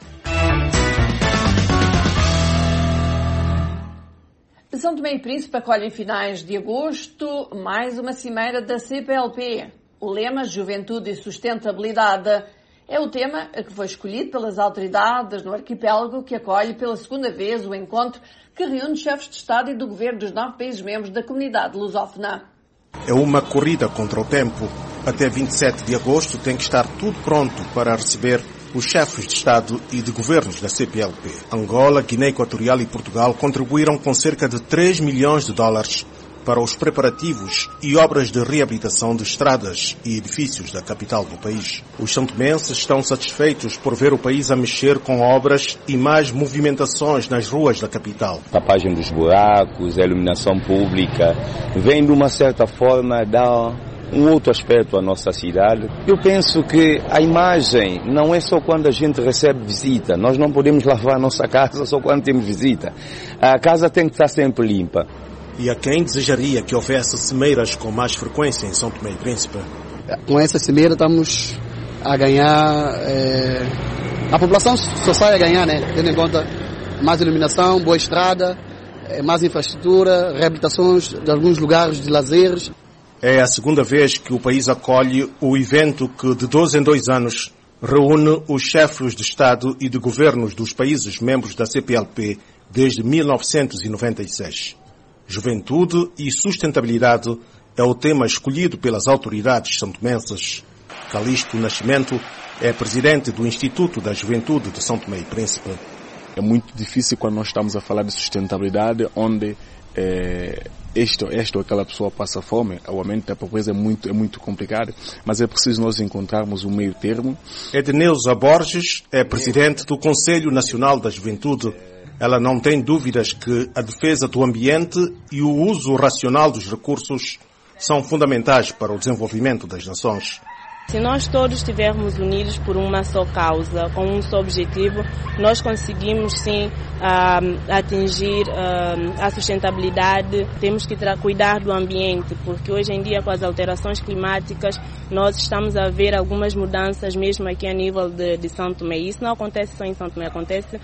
Speaker 2: São Tomé e Príncipe acolhe em finais de agosto mais uma cimeira da CPLP. O lema Juventude e Sustentabilidade é o tema que foi escolhido pelas autoridades no arquipélago, que acolhe pela segunda vez o encontro que reúne chefes de Estado e do Governo dos 9 países membros da comunidade lusófona.
Speaker 16: É uma corrida contra o tempo. Até 27 de agosto tem que estar tudo pronto para receber os chefes de Estado e de governos da CPLP. Angola, Guiné Equatorial e Portugal contribuíram com cerca de 3 milhões de dólares para os preparativos e obras de reabilitação de estradas e edifícios da capital do país. Os santomenses estão satisfeitos por ver o país a mexer com obras e mais movimentações nas ruas da capital.
Speaker 17: A tapagem dos buracos, a iluminação pública, vem de uma certa forma dar um outro aspecto à nossa cidade. Eu penso que a imagem não é só quando a gente recebe visita. Nós não podemos lavar a nossa casa só quando temos visita. A casa tem que estar sempre limpa.
Speaker 16: E a quem desejaria que houvesse cimeiras com mais frequência em São Tomé e Príncipe?
Speaker 18: Com essa cimeira estamos a ganhar, a população só sai a ganhar, né? Tendo em conta mais iluminação, boa estrada, mais infraestrutura, reabilitações de alguns lugares de lazeres.
Speaker 16: É a segunda vez que o país acolhe o evento que, de 2 em 2 anos, reúne os chefes de Estado e de governos dos países membros da CPLP desde 1996. Juventude e sustentabilidade é o tema escolhido pelas autoridades santomenses. Calixto Nascimento é presidente do Instituto da Juventude de São Tomé e Príncipe.
Speaker 19: É muito difícil quando nós estamos a falar de sustentabilidade, onde esta ou aquela pessoa passa fome. O aumento da pobreza é muito complicado, mas é preciso nós encontrarmos um meio termo.
Speaker 16: Edneuza Borges é presidente do Conselho Nacional da Juventude. Ela não tem dúvidas que a defesa do ambiente e o uso racional dos recursos são fundamentais para o desenvolvimento das nações.
Speaker 20: Se nós todos estivermos unidos por uma só causa, com um só objetivo, nós conseguimos sim atingir a sustentabilidade. Temos que cuidar do ambiente, porque hoje em dia com as alterações climáticas nós estamos a ver algumas mudanças mesmo aqui a nível de São Tomé. Isso não acontece só em São Tomé, acontece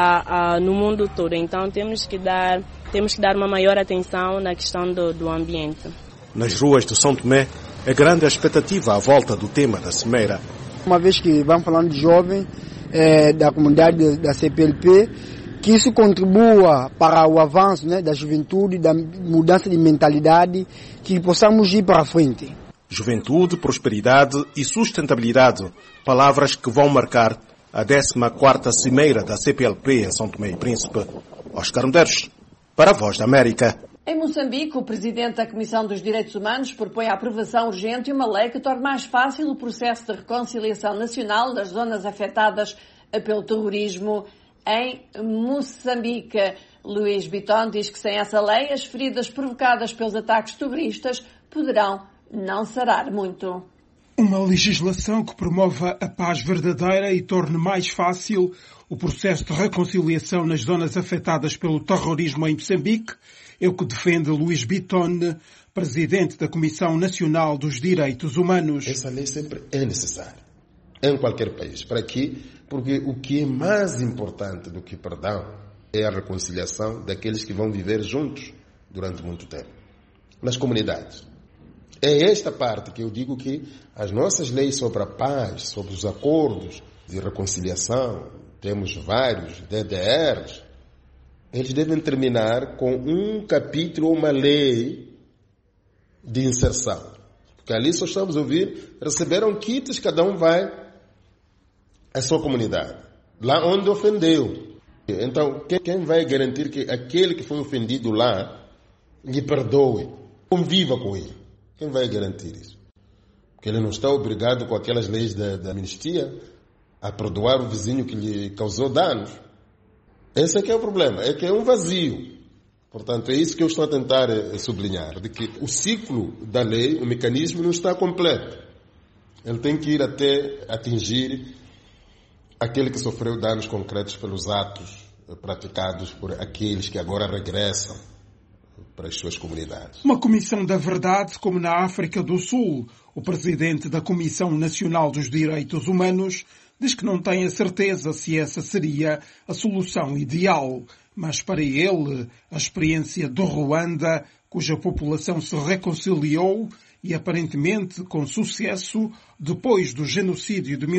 Speaker 20: no mundo todo. Então temos que dar uma maior atenção na questão do ambiente.
Speaker 16: Nas ruas de São Tomé, é grande a expectativa à volta do tema da cimeira.
Speaker 18: Uma vez que vamos falando de jovem, da comunidade da CPLP, que isso contribua para o avanço, né, da juventude, da mudança de mentalidade, que possamos ir para a frente.
Speaker 16: Juventude, prosperidade e sustentabilidade, palavras que vão marcar a 14ª Cimeira da CPLP em São Tomé e Príncipe. Oscar Medeiros, para a Voz da América.
Speaker 2: Em Moçambique, o presidente da Comissão dos Direitos Humanos propõe a aprovação urgente de uma lei que torne mais fácil o processo de reconciliação nacional das zonas afetadas pelo terrorismo em Moçambique. Luís Biton diz que sem essa lei, as feridas provocadas pelos ataques terroristas poderão não sarar muito.
Speaker 21: Uma legislação que promova a paz verdadeira e torne mais fácil o processo de reconciliação nas zonas afetadas pelo terrorismo em Moçambique é o que defende Luís Biton, presidente da Comissão Nacional dos Direitos Humanos.
Speaker 22: Essa lei sempre é necessária, em qualquer país. Para quê? Porque o que é mais importante do que perdão é a reconciliação daqueles que vão viver juntos durante muito tempo, nas comunidades. É esta parte que eu digo que as nossas leis sobre a paz, sobre os acordos de reconciliação, temos vários DDRs, eles devem terminar com um capítulo ou uma lei de inserção. Porque ali só estamos a ouvir, receberam kits, cada um vai à sua comunidade, lá onde ofendeu. Então, quem vai garantir que aquele que foi ofendido lá lhe perdoe, conviva com ele? Quem vai garantir isso? Porque ele não está obrigado com aquelas leis da amnistia a perdoar o vizinho que lhe causou danos. Esse é que é o problema, é que é um vazio. Portanto, é isso que eu estou a tentar sublinhar, de que o ciclo da lei, o mecanismo não está completo. Ele tem que ir até atingir aquele que sofreu danos concretos pelos atos praticados por aqueles que agora regressam para as suas comunidades.
Speaker 21: Uma comissão da verdade, como na África do Sul. O presidente da Comissão Nacional dos Direitos Humanos diz que não tem a certeza se essa seria a solução ideal. Mas para ele, a experiência do Ruanda, cuja população se reconciliou e aparentemente com sucesso depois do genocídio de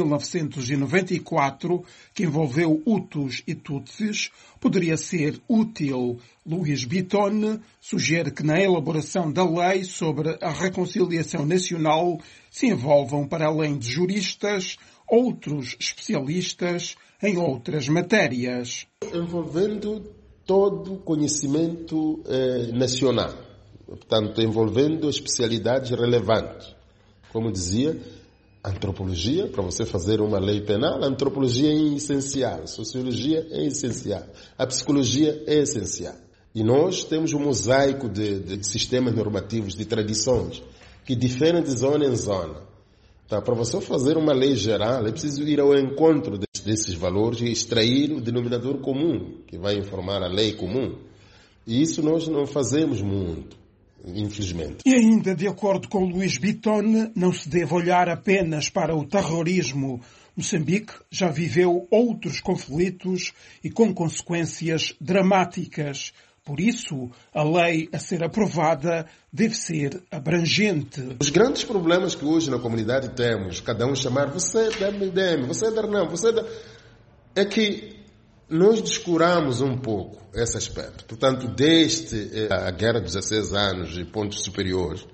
Speaker 21: 1994, que envolveu Hutus e Tutsis, poderia ser útil. Luís Bitton sugere que na elaboração da lei sobre a reconciliação nacional se envolvam, para além de juristas, outros especialistas em outras matérias.
Speaker 22: Envolvendo todo o conhecimento nacional, portanto, envolvendo especialidades relevantes. Como dizia, antropologia, para você fazer uma lei penal, a antropologia é essencial, a sociologia é essencial, a psicologia é essencial. E nós temos um mosaico de sistemas normativos, de tradições, que diferem de zona em zona. Então, para você fazer uma lei geral, é preciso ir ao encontro desses valores e extrair o denominador comum, que vai informar a lei comum. E isso nós não fazemos muito, infelizmente.
Speaker 21: E ainda, de acordo com Luís Bitton, não se deve olhar apenas para o terrorismo. Moçambique já viveu outros conflitos e com consequências dramáticas. Por isso, a lei a ser aprovada deve ser abrangente.
Speaker 22: Os grandes problemas que hoje na comunidade temos, cada um chamar você é da MDM, você é da RNAM, você é da... é que nós descuramos um pouco esse aspecto. Portanto, desde a Guerra dos 16 anos e pontos superiores,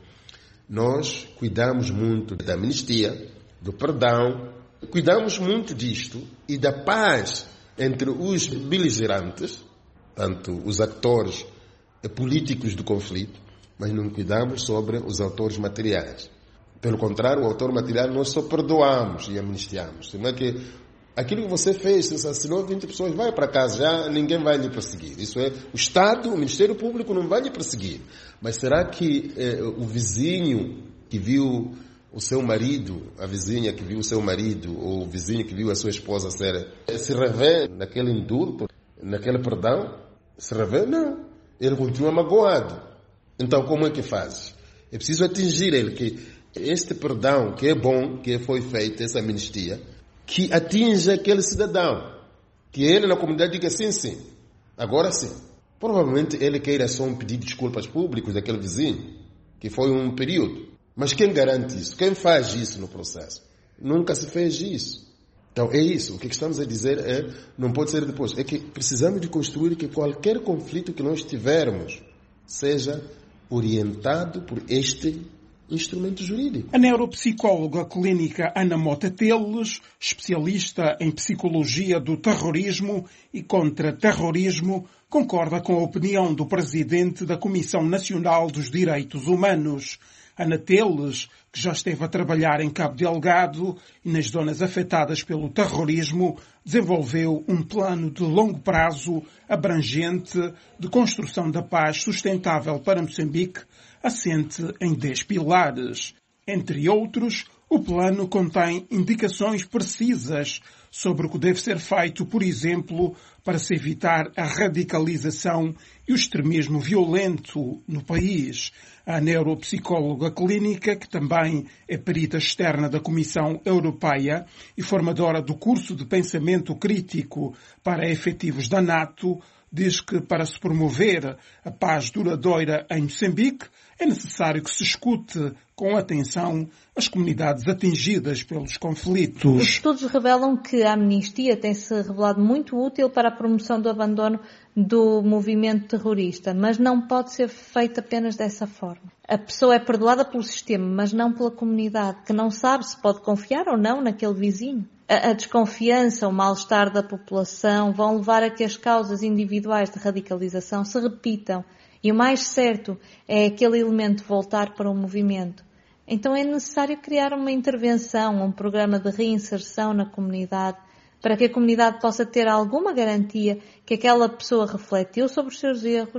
Speaker 22: nós cuidamos muito da amnistia, do perdão, cuidamos muito disto e da paz entre os beligerantes, tanto os atores políticos do conflito, mas não cuidamos sobre os autores materiais. Pelo contrário, o autor material nós só perdoamos e amnistiamos. Não é que aquilo que você fez, se assassinou 20 pessoas, vai para casa, já ninguém vai lhe perseguir. Isso é, o Estado, o Ministério Público não vai lhe perseguir. Mas será que o vizinho que viu o seu marido, a vizinha que viu o seu marido, ou o vizinho que viu a sua esposa se revê naquele indulto, naquele perdão? Se revê? Não. Ele continua magoado. Então, como é que faz? É preciso atingir ele, que este perdão, que é bom, que foi feito, essa amnistia, que atinja aquele cidadão. Que ele na comunidade diga sim, sim. Agora sim. Provavelmente ele queira só um pedido de desculpas públicos daquele vizinho, que foi um período. Mas quem garante isso? Quem faz isso no processo? Nunca se fez isso. Então é isso, o que estamos a dizer não pode ser depois, é que precisamos de construir que qualquer conflito que nós tivermos seja orientado por este instrumento jurídico.
Speaker 21: A neuropsicóloga clínica Ana Mota Teles, especialista em psicologia do terrorismo e contra-terrorismo, concorda com a opinião do presidente da Comissão Nacional dos Direitos Humanos. Ana Teles, que já esteve a trabalhar em Cabo Delgado e nas zonas afetadas pelo terrorismo, desenvolveu um plano de longo prazo abrangente de construção da paz sustentável para Moçambique, assente em 10 pilares. Entre outros, o plano contém indicações precisas sobre o que deve ser feito, por exemplo, para se evitar a radicalização e o extremismo violento no país. A neuropsicóloga clínica, que também é perita externa da Comissão Europeia e formadora do curso de pensamento crítico para efetivos da NATO, diz que para se promover a paz duradoura em Moçambique é necessário que se escute com atenção as comunidades atingidas pelos conflitos.
Speaker 1: Os estudos revelam que a amnistia tem-se revelado muito útil para a promoção do abandono do movimento terrorista, mas não pode ser feita apenas dessa forma. A pessoa é perdoada pelo sistema, mas não pela comunidade, que não sabe se pode confiar ou não naquele vizinho. A desconfiança, o mal-estar da população vão levar a que as causas individuais de radicalização se repitam. E o mais certo é aquele elemento voltar para o movimento. Então é necessário criar uma intervenção, um programa de reinserção na comunidade, para que a comunidade possa ter alguma garantia que aquela pessoa refletiu sobre os seus erros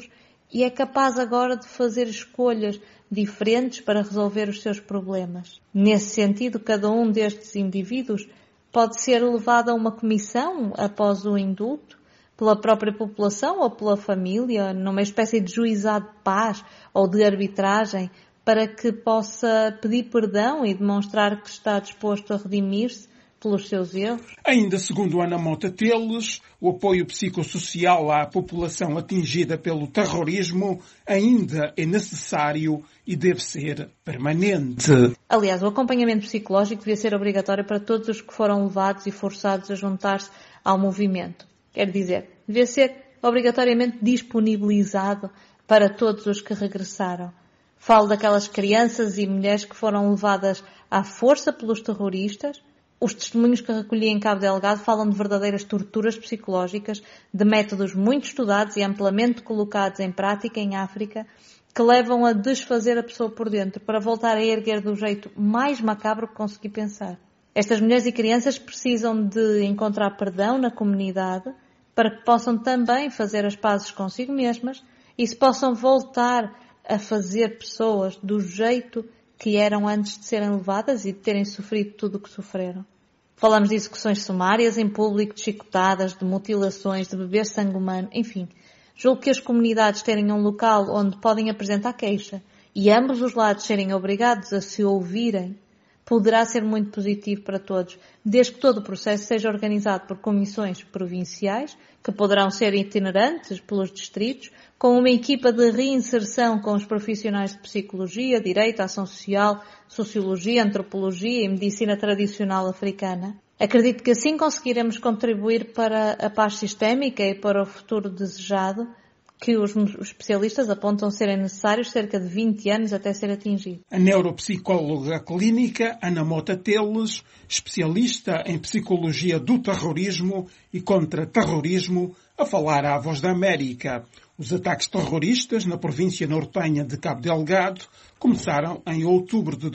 Speaker 1: e é capaz agora de fazer escolhas diferentes para resolver os seus problemas. Nesse sentido, cada um destes indivíduos pode ser levado a uma comissão após o indulto, pela própria população ou pela família, numa espécie de juizado de paz ou de arbitragem, para que possa pedir perdão e demonstrar que está disposto a redimir-se pelos seus erros.
Speaker 21: Ainda segundo Ana Mota Teles, o apoio psicossocial à população atingida pelo terrorismo ainda é necessário e deve ser permanente.
Speaker 1: Aliás, o acompanhamento psicológico devia ser obrigatório para todos os que foram levados e forçados a juntar-se ao movimento. Quer dizer, devia ser obrigatoriamente disponibilizado para todos os que regressaram. Falo daquelas crianças e mulheres que foram levadas à força pelos terroristas. Os testemunhos que recolhi em Cabo Delgado falam de verdadeiras torturas psicológicas, de métodos muito estudados e amplamente colocados em prática em África, que levam a desfazer a pessoa por dentro, para voltar a erguer do jeito mais macabro que consegui pensar. Estas mulheres e crianças precisam de encontrar perdão na comunidade, para que possam também fazer as pazes consigo mesmas e se possam voltar a fazer pessoas do jeito que eram antes de serem levadas e de terem sofrido tudo o que sofreram. Falamos de execuções sumárias em público, de chicotadas, de mutilações, de beber sangue humano, enfim. Julgo que as comunidades terem um local onde podem apresentar queixa e ambos os lados serem obrigados a se ouvirem, poderá ser muito positivo para todos, desde que todo o processo seja organizado por comissões provinciais, que poderão ser itinerantes pelos distritos, com uma equipa de reinserção com os profissionais de psicologia, direito, ação social, sociologia, antropologia e medicina tradicional africana. Acredito que assim conseguiremos contribuir para a paz sistémica e para o futuro desejado, que os especialistas apontam serem necessários cerca de 20 anos até ser atingido.
Speaker 21: A neuropsicóloga clínica Ana Mota Teles, especialista em psicologia do terrorismo e contra-terrorismo, a falar à Voz da América. Os ataques terroristas na província nortenha de Cabo Delgado começaram em outubro de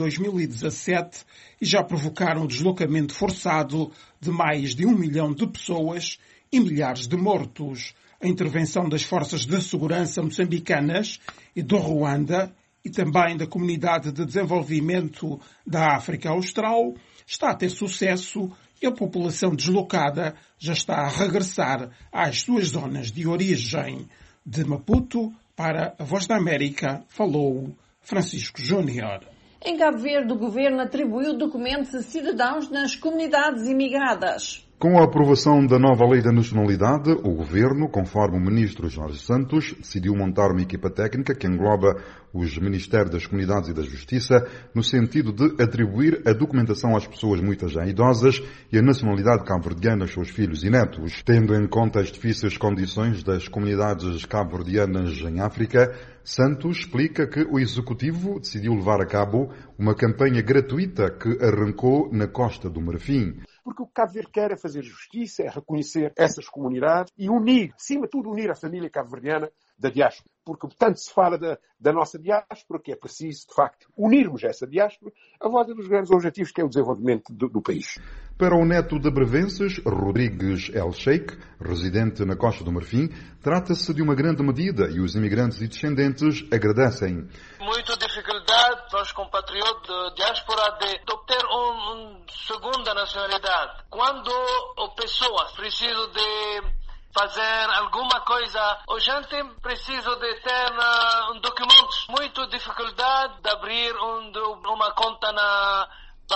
Speaker 21: 2017 e já provocaram o deslocamento forçado de mais de 1 milhão de pessoas e milhares de mortos. A intervenção das forças de segurança moçambicanas e do Ruanda e também da Comunidade de Desenvolvimento da África Austral está a ter sucesso e a população deslocada já está a regressar às suas zonas de origem. De Maputo, para a Voz da América, falou Francisco Júnior.
Speaker 2: Em Cabo Verde, o governo atribuiu documentos a cidadãos nas comunidades imigradas.
Speaker 5: Com a aprovação da nova lei da nacionalidade, o governo, conforme o ministro Jorge Santos, decidiu montar uma equipa técnica que engloba os Ministérios das Comunidades e da Justiça, no sentido de atribuir a documentação às pessoas muitas já idosas e a nacionalidade cabo-verdiana aos seus filhos e netos. Tendo em conta as difíceis condições das comunidades cabo-verdianas em África, Santos explica que o Executivo decidiu levar a cabo uma campanha gratuita que arrancou na Costa do Marfim.
Speaker 6: Porque o que Cabo Verde quer é fazer justiça, é reconhecer essas comunidades e unir, acima de tudo, unir a família cabo-verdiana da diáspora. Porque tanto se fala da nossa diáspora, que é preciso, de facto, unirmos essa diáspora a volta dos grandes objetivos, que é o desenvolvimento do país.
Speaker 5: Para o neto de Brevenses, Rodrigues El Sheikh, residente na Costa do Marfim, trata-se de uma grande medida e os imigrantes e descendentes agradecem.
Speaker 14: Muita dificuldade para os compatriotas da diáspora de obter uma segunda nacionalidade. Quando a pessoa precisa de fazer alguma coisa, a gente precisa de ter documentos. Muita dificuldade de abrir uma conta na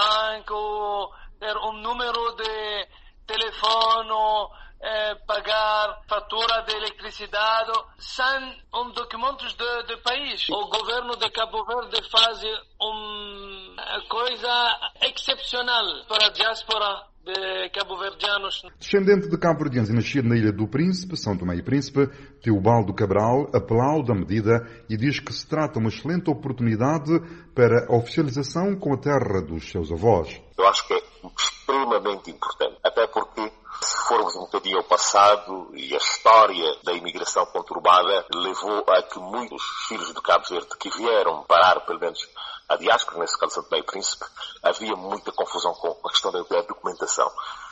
Speaker 14: banco, ter um número de telefone, pagar fatura de eletricidade, são documentos de país. O governo de Cabo Verde faz uma coisa excepcional para a diáspora de cabo-verdianos.
Speaker 5: Descendente de cabo-verdianos e nascido na Ilha do Príncipe, São Tomé e Príncipe, Teobaldo Cabral aplaude a medida e diz que se trata de uma excelente oportunidade para a oficialização com a terra dos seus avós.
Speaker 23: Eu acho que é extremamente importante, até porque se formos um bocadinho ao passado e a história da imigração conturbada levou a que muitos filhos de Cabo Verde que vieram parar, pelo menos a diáspora, nesse caso São Tomé e Príncipe, havia muita confusão com a questão da documentação.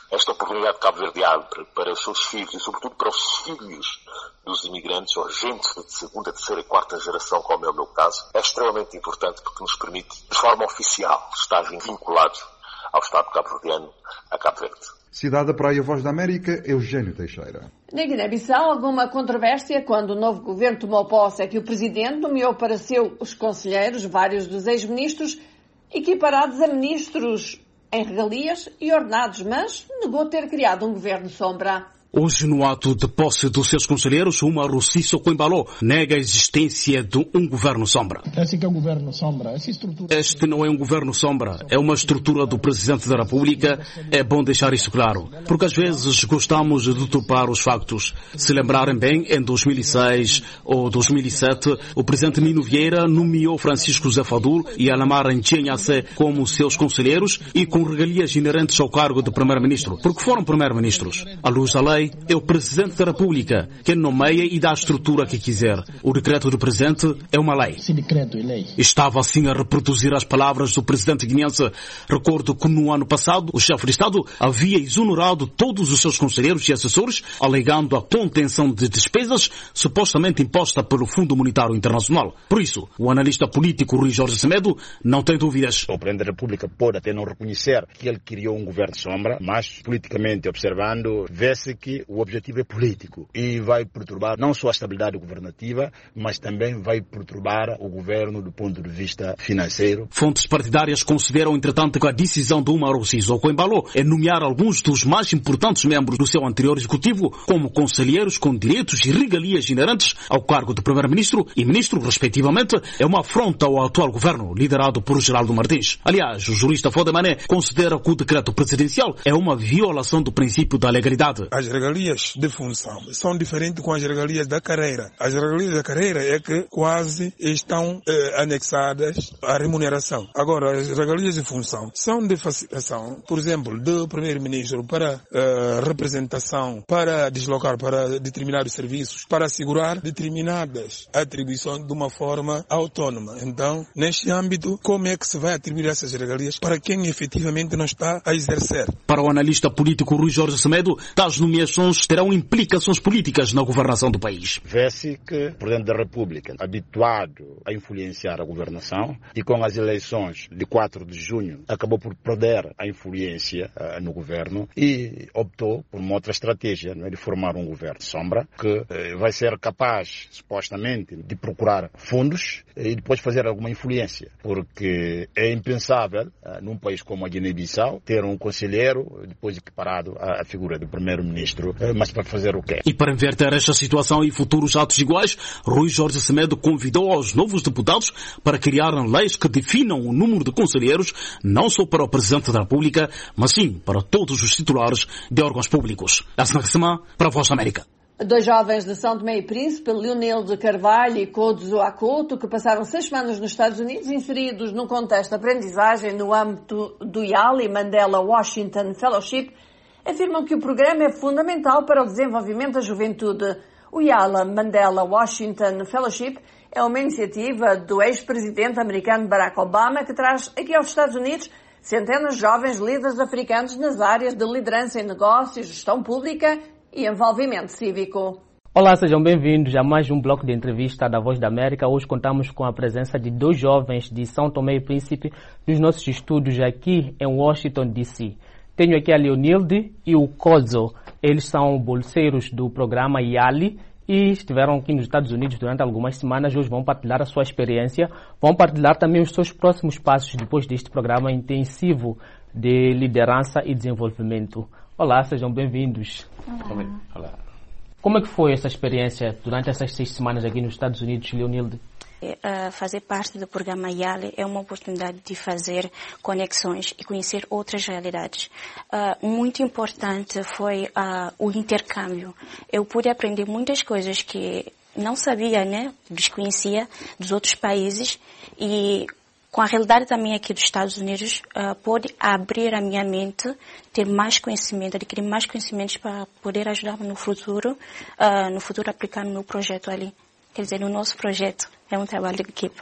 Speaker 23: esta oportunidade que Cabo Verde abre para os seus filhos e, sobretudo, para os filhos dos imigrantes ou gente de segunda, terceira e quarta geração, como é o meu caso, é extremamente importante porque nos permite, de forma oficial, estar vinculados ao Estado cabo-verdiano, a Cabo Verde.
Speaker 5: Cidade da Praia, Voz da América, Eugênio Teixeira.
Speaker 2: Na Guiné-Bissau, alguma controvérsia quando o novo governo tomou posse é que o presidente nomeou para seus conselheiros vários dos ex-ministros equiparados a ministros em regalias e ordenados, mas negou ter criado um governo sombra.
Speaker 4: Hoje, no ato de posse dos seus conselheiros, Umaru Sissoko Embalo nega a existência de um governo sombra.
Speaker 7: Esse que é o governo sombra, essa estrutura...
Speaker 4: Este não é um governo sombra, é uma estrutura do Presidente da República. É bom deixar isso claro, porque às vezes gostamos de deturpar os factos. Se lembrarem bem, em 2006 ou 2007, o Presidente Nino Vieira nomeou Francisco Zé Fadul e Alamar Nchenhace como seus conselheiros e com regalias inerentes ao cargo de Primeiro-Ministro, porque foram Primeiro-Ministros. À luz da lei, é o Presidente da República quem nomeia e dá a estrutura que quiser. O decreto do Presidente é uma lei.
Speaker 7: Esse decreto é lei.
Speaker 4: Estava assim a reproduzir as palavras do Presidente guineense. Recordo que no ano passado o chefe de Estado havia exonerado todos os seus conselheiros e assessores, alegando a contenção de despesas supostamente imposta pelo Fundo Monetário Internacional. Por isso, o analista político Rui Jorge Semedo não tem dúvidas.
Speaker 8: O Presidente da República pode até não reconhecer que ele criou um governo sombra, mas politicamente observando, vê-se que o objetivo é político e vai perturbar não só a estabilidade governativa, mas também vai perturbar o governo do ponto de vista financeiro.
Speaker 4: Fontes partidárias consideram, entretanto, que a decisão do Umaru Sissoko Embalo é nomear alguns dos mais importantes membros do seu anterior executivo como conselheiros com direitos e regalias inerentes ao cargo de Primeiro-Ministro e Ministro, respectivamente, é uma afronta ao atual governo, liderado por Geraldo Martins. Aliás, o jurista Fodemané considera que o decreto presidencial é uma violação do princípio da legalidade.
Speaker 24: As regalias de função são diferentes com as regalias da carreira. As regalias da carreira é que quase estão anexadas à remuneração. Agora, as regalias de função são de facilitação, por exemplo, do primeiro-ministro para representação, para deslocar para determinados serviços, para assegurar determinadas atribuições de uma forma autónoma. Então, neste âmbito, como é que se vai atribuir essas regalias para quem efetivamente não está a exercer?
Speaker 4: Para o analista político Rui Jorge Semedo, tais nomeações terão implicações políticas na governação do país.
Speaker 8: Vê-se que o Presidente da República, habituado a influenciar a governação, e com as eleições de 4 de junho, acabou por perder a influência no governo e optou por uma outra estratégia, de formar um governo sombra, que vai ser capaz, supostamente, de procurar fundos e depois fazer alguma influência, porque é impensável, num país como a Guiné-Bissau, ter um conselheiro depois equiparado à figura do primeiro-ministro. Mas para fazer o quê?
Speaker 4: E para inverter esta situação e futuros atos iguais, Rui Jorge Semedo convidou aos novos deputados para criarem leis que definam o número de conselheiros, não só para o Presidente da República, mas sim para todos os titulares de órgãos públicos. Asna Ressema, para a Voz da América.
Speaker 2: Dois jovens de São Tomé e Príncipe, Leonel de Carvalho e Kodzo Akoto, que passaram 6 semanas nos Estados Unidos, inseridos num contexto de aprendizagem no âmbito do Yali Mandela Washington Fellowship, afirmam que o programa é fundamental para o desenvolvimento da juventude. O Yala Mandela Washington Fellowship é uma iniciativa do ex-presidente americano Barack Obama que traz aqui aos Estados Unidos centenas de jovens líderes africanos nas áreas de liderança em negócios, gestão pública e envolvimento cívico.
Speaker 25: Olá, sejam bem-vindos a mais um bloco de entrevista da Voz da América. Hoje contamos com a presença de 2 jovens de São Tomé e Príncipe nos nossos estúdios aqui em Washington, D.C. Tenho aqui a Leonilde e o Kodzo. Eles são bolseiros do programa YALI e estiveram aqui nos Estados Unidos durante algumas semanas. Hoje vão partilhar a sua experiência, vão partilhar também os seus próximos passos depois deste programa intensivo de liderança e desenvolvimento. Olá, sejam bem-vindos. Olá. Como é que foi essa experiência durante essas 6 semanas aqui nos Estados Unidos, Leonilde?
Speaker 26: Fazer parte do programa YALI é uma oportunidade de fazer conexões e conhecer outras realidades. Muito importante foi o intercâmbio. Eu pude aprender muitas coisas que não sabia, desconhecia dos outros países e com a realidade também aqui dos Estados Unidos, pode abrir a minha mente, ter mais conhecimento, adquirir mais conhecimentos para poder ajudar no futuro aplicar no meu projeto ali. Quer dizer, no nosso projeto. É um trabalho de equipa.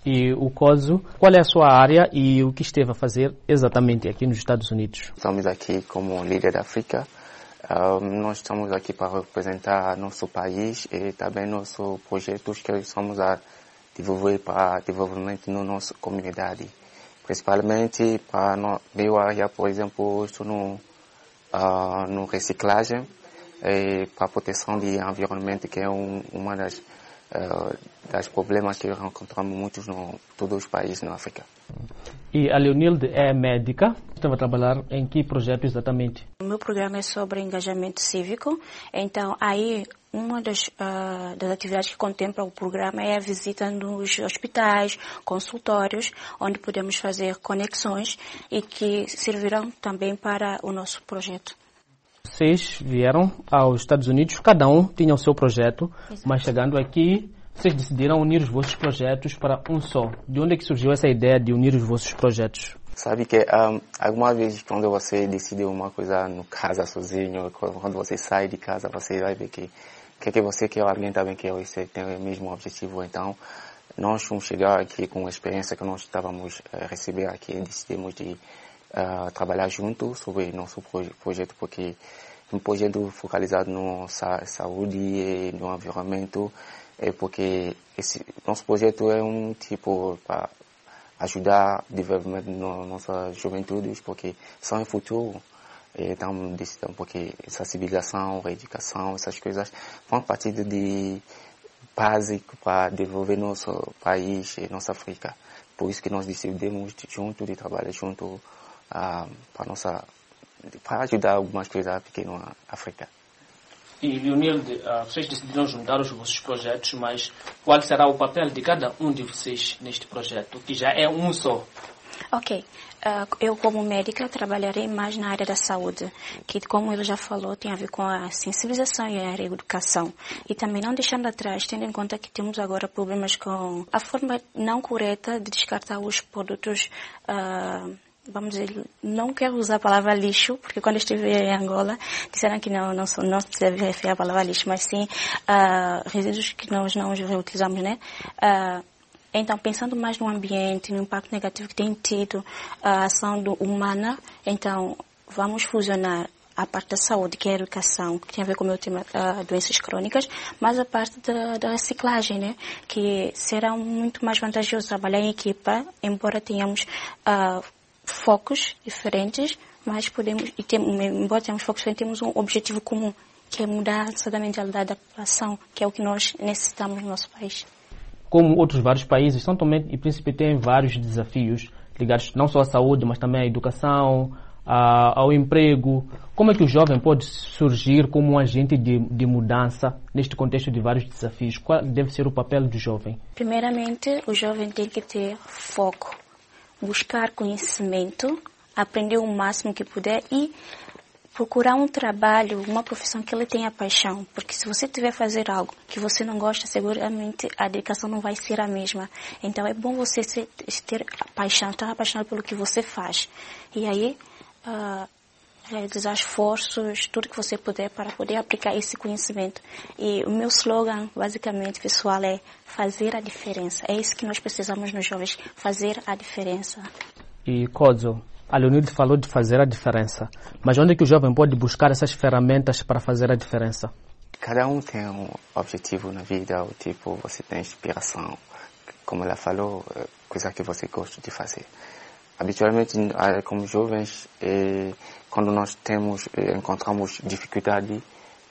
Speaker 25: E o COSO, qual é a sua área e o que esteve a fazer exatamente aqui nos Estados Unidos?
Speaker 3: Estamos aqui como líder da África. Nós estamos aqui para representar nosso país e também nossos projetos que estamos a desenvolver para desenvolvimento na nossa comunidade. Principalmente para a minha área, por exemplo, estou no reciclagem e para a proteção do environamento, que é uma das problemas que encontramos muitos em todos os países na África.
Speaker 25: E a Leonilde é médica, estava a trabalhar em que projeto exatamente?
Speaker 26: O meu programa é sobre engajamento cívico, então aí uma das atividades que contempla o programa é a visita nos hospitais, consultórios, onde podemos fazer conexões e que servirão também para o nosso projeto.
Speaker 25: Vocês vieram aos Estados Unidos, cada um tinha o seu projeto, mas chegando aqui, vocês decidiram unir os vossos projetos para um só. De onde é que surgiu essa ideia de unir os vossos projetos?
Speaker 3: Sabe que alguma vez quando você decide uma coisa no casa sozinho, quando você sai de casa, você vai ver que você quer, alguém também quer, você tem o mesmo objetivo. Então, nós vamos chegar aqui com a experiência que nós estávamos a receber aqui, decidimos de trabalhar junto sobre nosso projeto, porque é um projeto focalizado na saúde e no environamento, porque nosso projeto é um tipo para ajudar o desenvolvimento da nossa juventude, porque são o futuro. Então, decidimos porque sensibilização, educação, essas coisas vão partir de básico para desenvolver nosso país e nossa África. Por isso que nós decidimos de trabalhar junto para ajudar algumas coisas pequenas na África.
Speaker 25: E, Leonilde, vocês decidiram juntar os vossos projetos, mas qual será o papel de cada um de vocês neste projeto, que já é um só?
Speaker 26: Ok. Eu, como médica, trabalharei mais na área da saúde, que, como ele já falou, tem a ver com a sensibilização e a educação. E também não deixando atrás, tendo em conta que temos agora problemas com a forma não correta de descartar os produtos, vamos dizer, não quero usar a palavra lixo, porque quando estive em Angola, disseram que não se deve referir a palavra lixo, mas sim resíduos que nós não reutilizamos, né? Então, pensando mais no ambiente, no impacto negativo que tem tido a ação humana, então, vamos fusionar a parte da saúde, que é a educação, que tem a ver com o meu tema, doenças crônicas, mas a parte da reciclagem, né? Que será muito mais vantajoso trabalhar em equipa, embora tenhamos focos diferentes, mas embora tenhamos focos diferentes, temos um objetivo comum, que é mudar a mentalidade da população, que é o que nós necessitamos no nosso país.
Speaker 25: Como outros vários países, São Tomé e Príncipe tem vários desafios ligados não só à saúde, mas também à educação, ao emprego. Como é que o jovem pode surgir como um agente de mudança neste contexto de vários desafios? Qual deve ser o papel do jovem?
Speaker 26: Primeiramente, o jovem tem que ter foco, buscar conhecimento, aprender o máximo que puder e procurar um trabalho, uma profissão que ele tenha paixão, porque se você tiver a fazer algo que você não gosta, seguramente a dedicação não vai ser a mesma. Então é bom você ter paixão, estar apaixonado pelo que você faz. E aí, realizar esforços, tudo que você puder para poder aplicar esse conhecimento. E o meu slogan, basicamente, pessoal, é fazer a diferença. É isso que nós precisamos nos jovens, fazer a diferença.
Speaker 25: E Kodzo, a Leonilde falou de fazer a diferença. Mas onde é que o jovem pode buscar essas ferramentas para fazer a diferença?
Speaker 3: Cada um tem um objetivo na vida, ou tipo, você tem inspiração. Como ela falou, coisa que você gosta de fazer. Habitualmente, como jovens, quando nós encontramos dificuldade,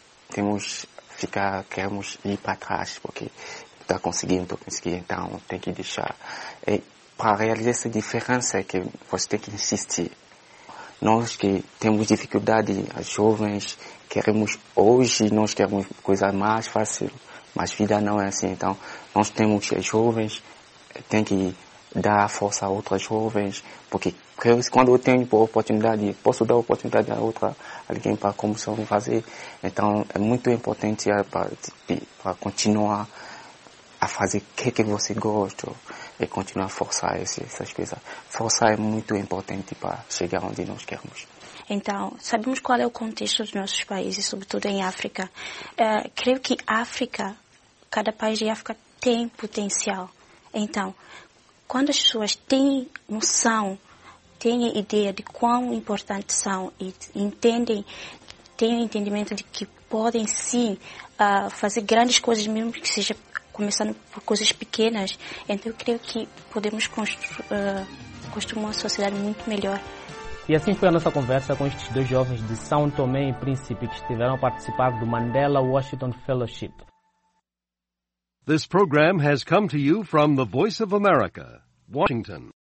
Speaker 3: queremos ir para trás, porque estou conseguindo, então tem que deixar. Para realizar essa diferença que você tem que insistir. Nós que temos dificuldade, as jovens, nós queremos coisa mais fácil, mas a vida não é assim. Então, nós temos as jovens, tem que dar força a outras jovens, porque quando eu tenho oportunidade, posso dar oportunidade a alguém para como só fazer. Então, é muito importante para continuar a fazer o que você gosta e continuar a forçar essas coisas. Forçar é muito importante para chegar onde nós queremos.
Speaker 26: Então, sabemos qual é o contexto dos nossos países, sobretudo em África. Creio que cada país de África tem potencial. Então, Quando as pessoas têm noção, têm a ideia de quão importantes são e têm o entendimento de que podem sim fazer grandes coisas, mesmo que seja começando por coisas pequenas, então eu creio que podemos construir uma sociedade muito melhor.
Speaker 25: E assim foi a nossa conversa com estes 2 jovens de São Tomé e Príncipe que estiveram a participar do Mandela Washington Fellowship.
Speaker 9: This program has come to you from the Voice of America, Washington.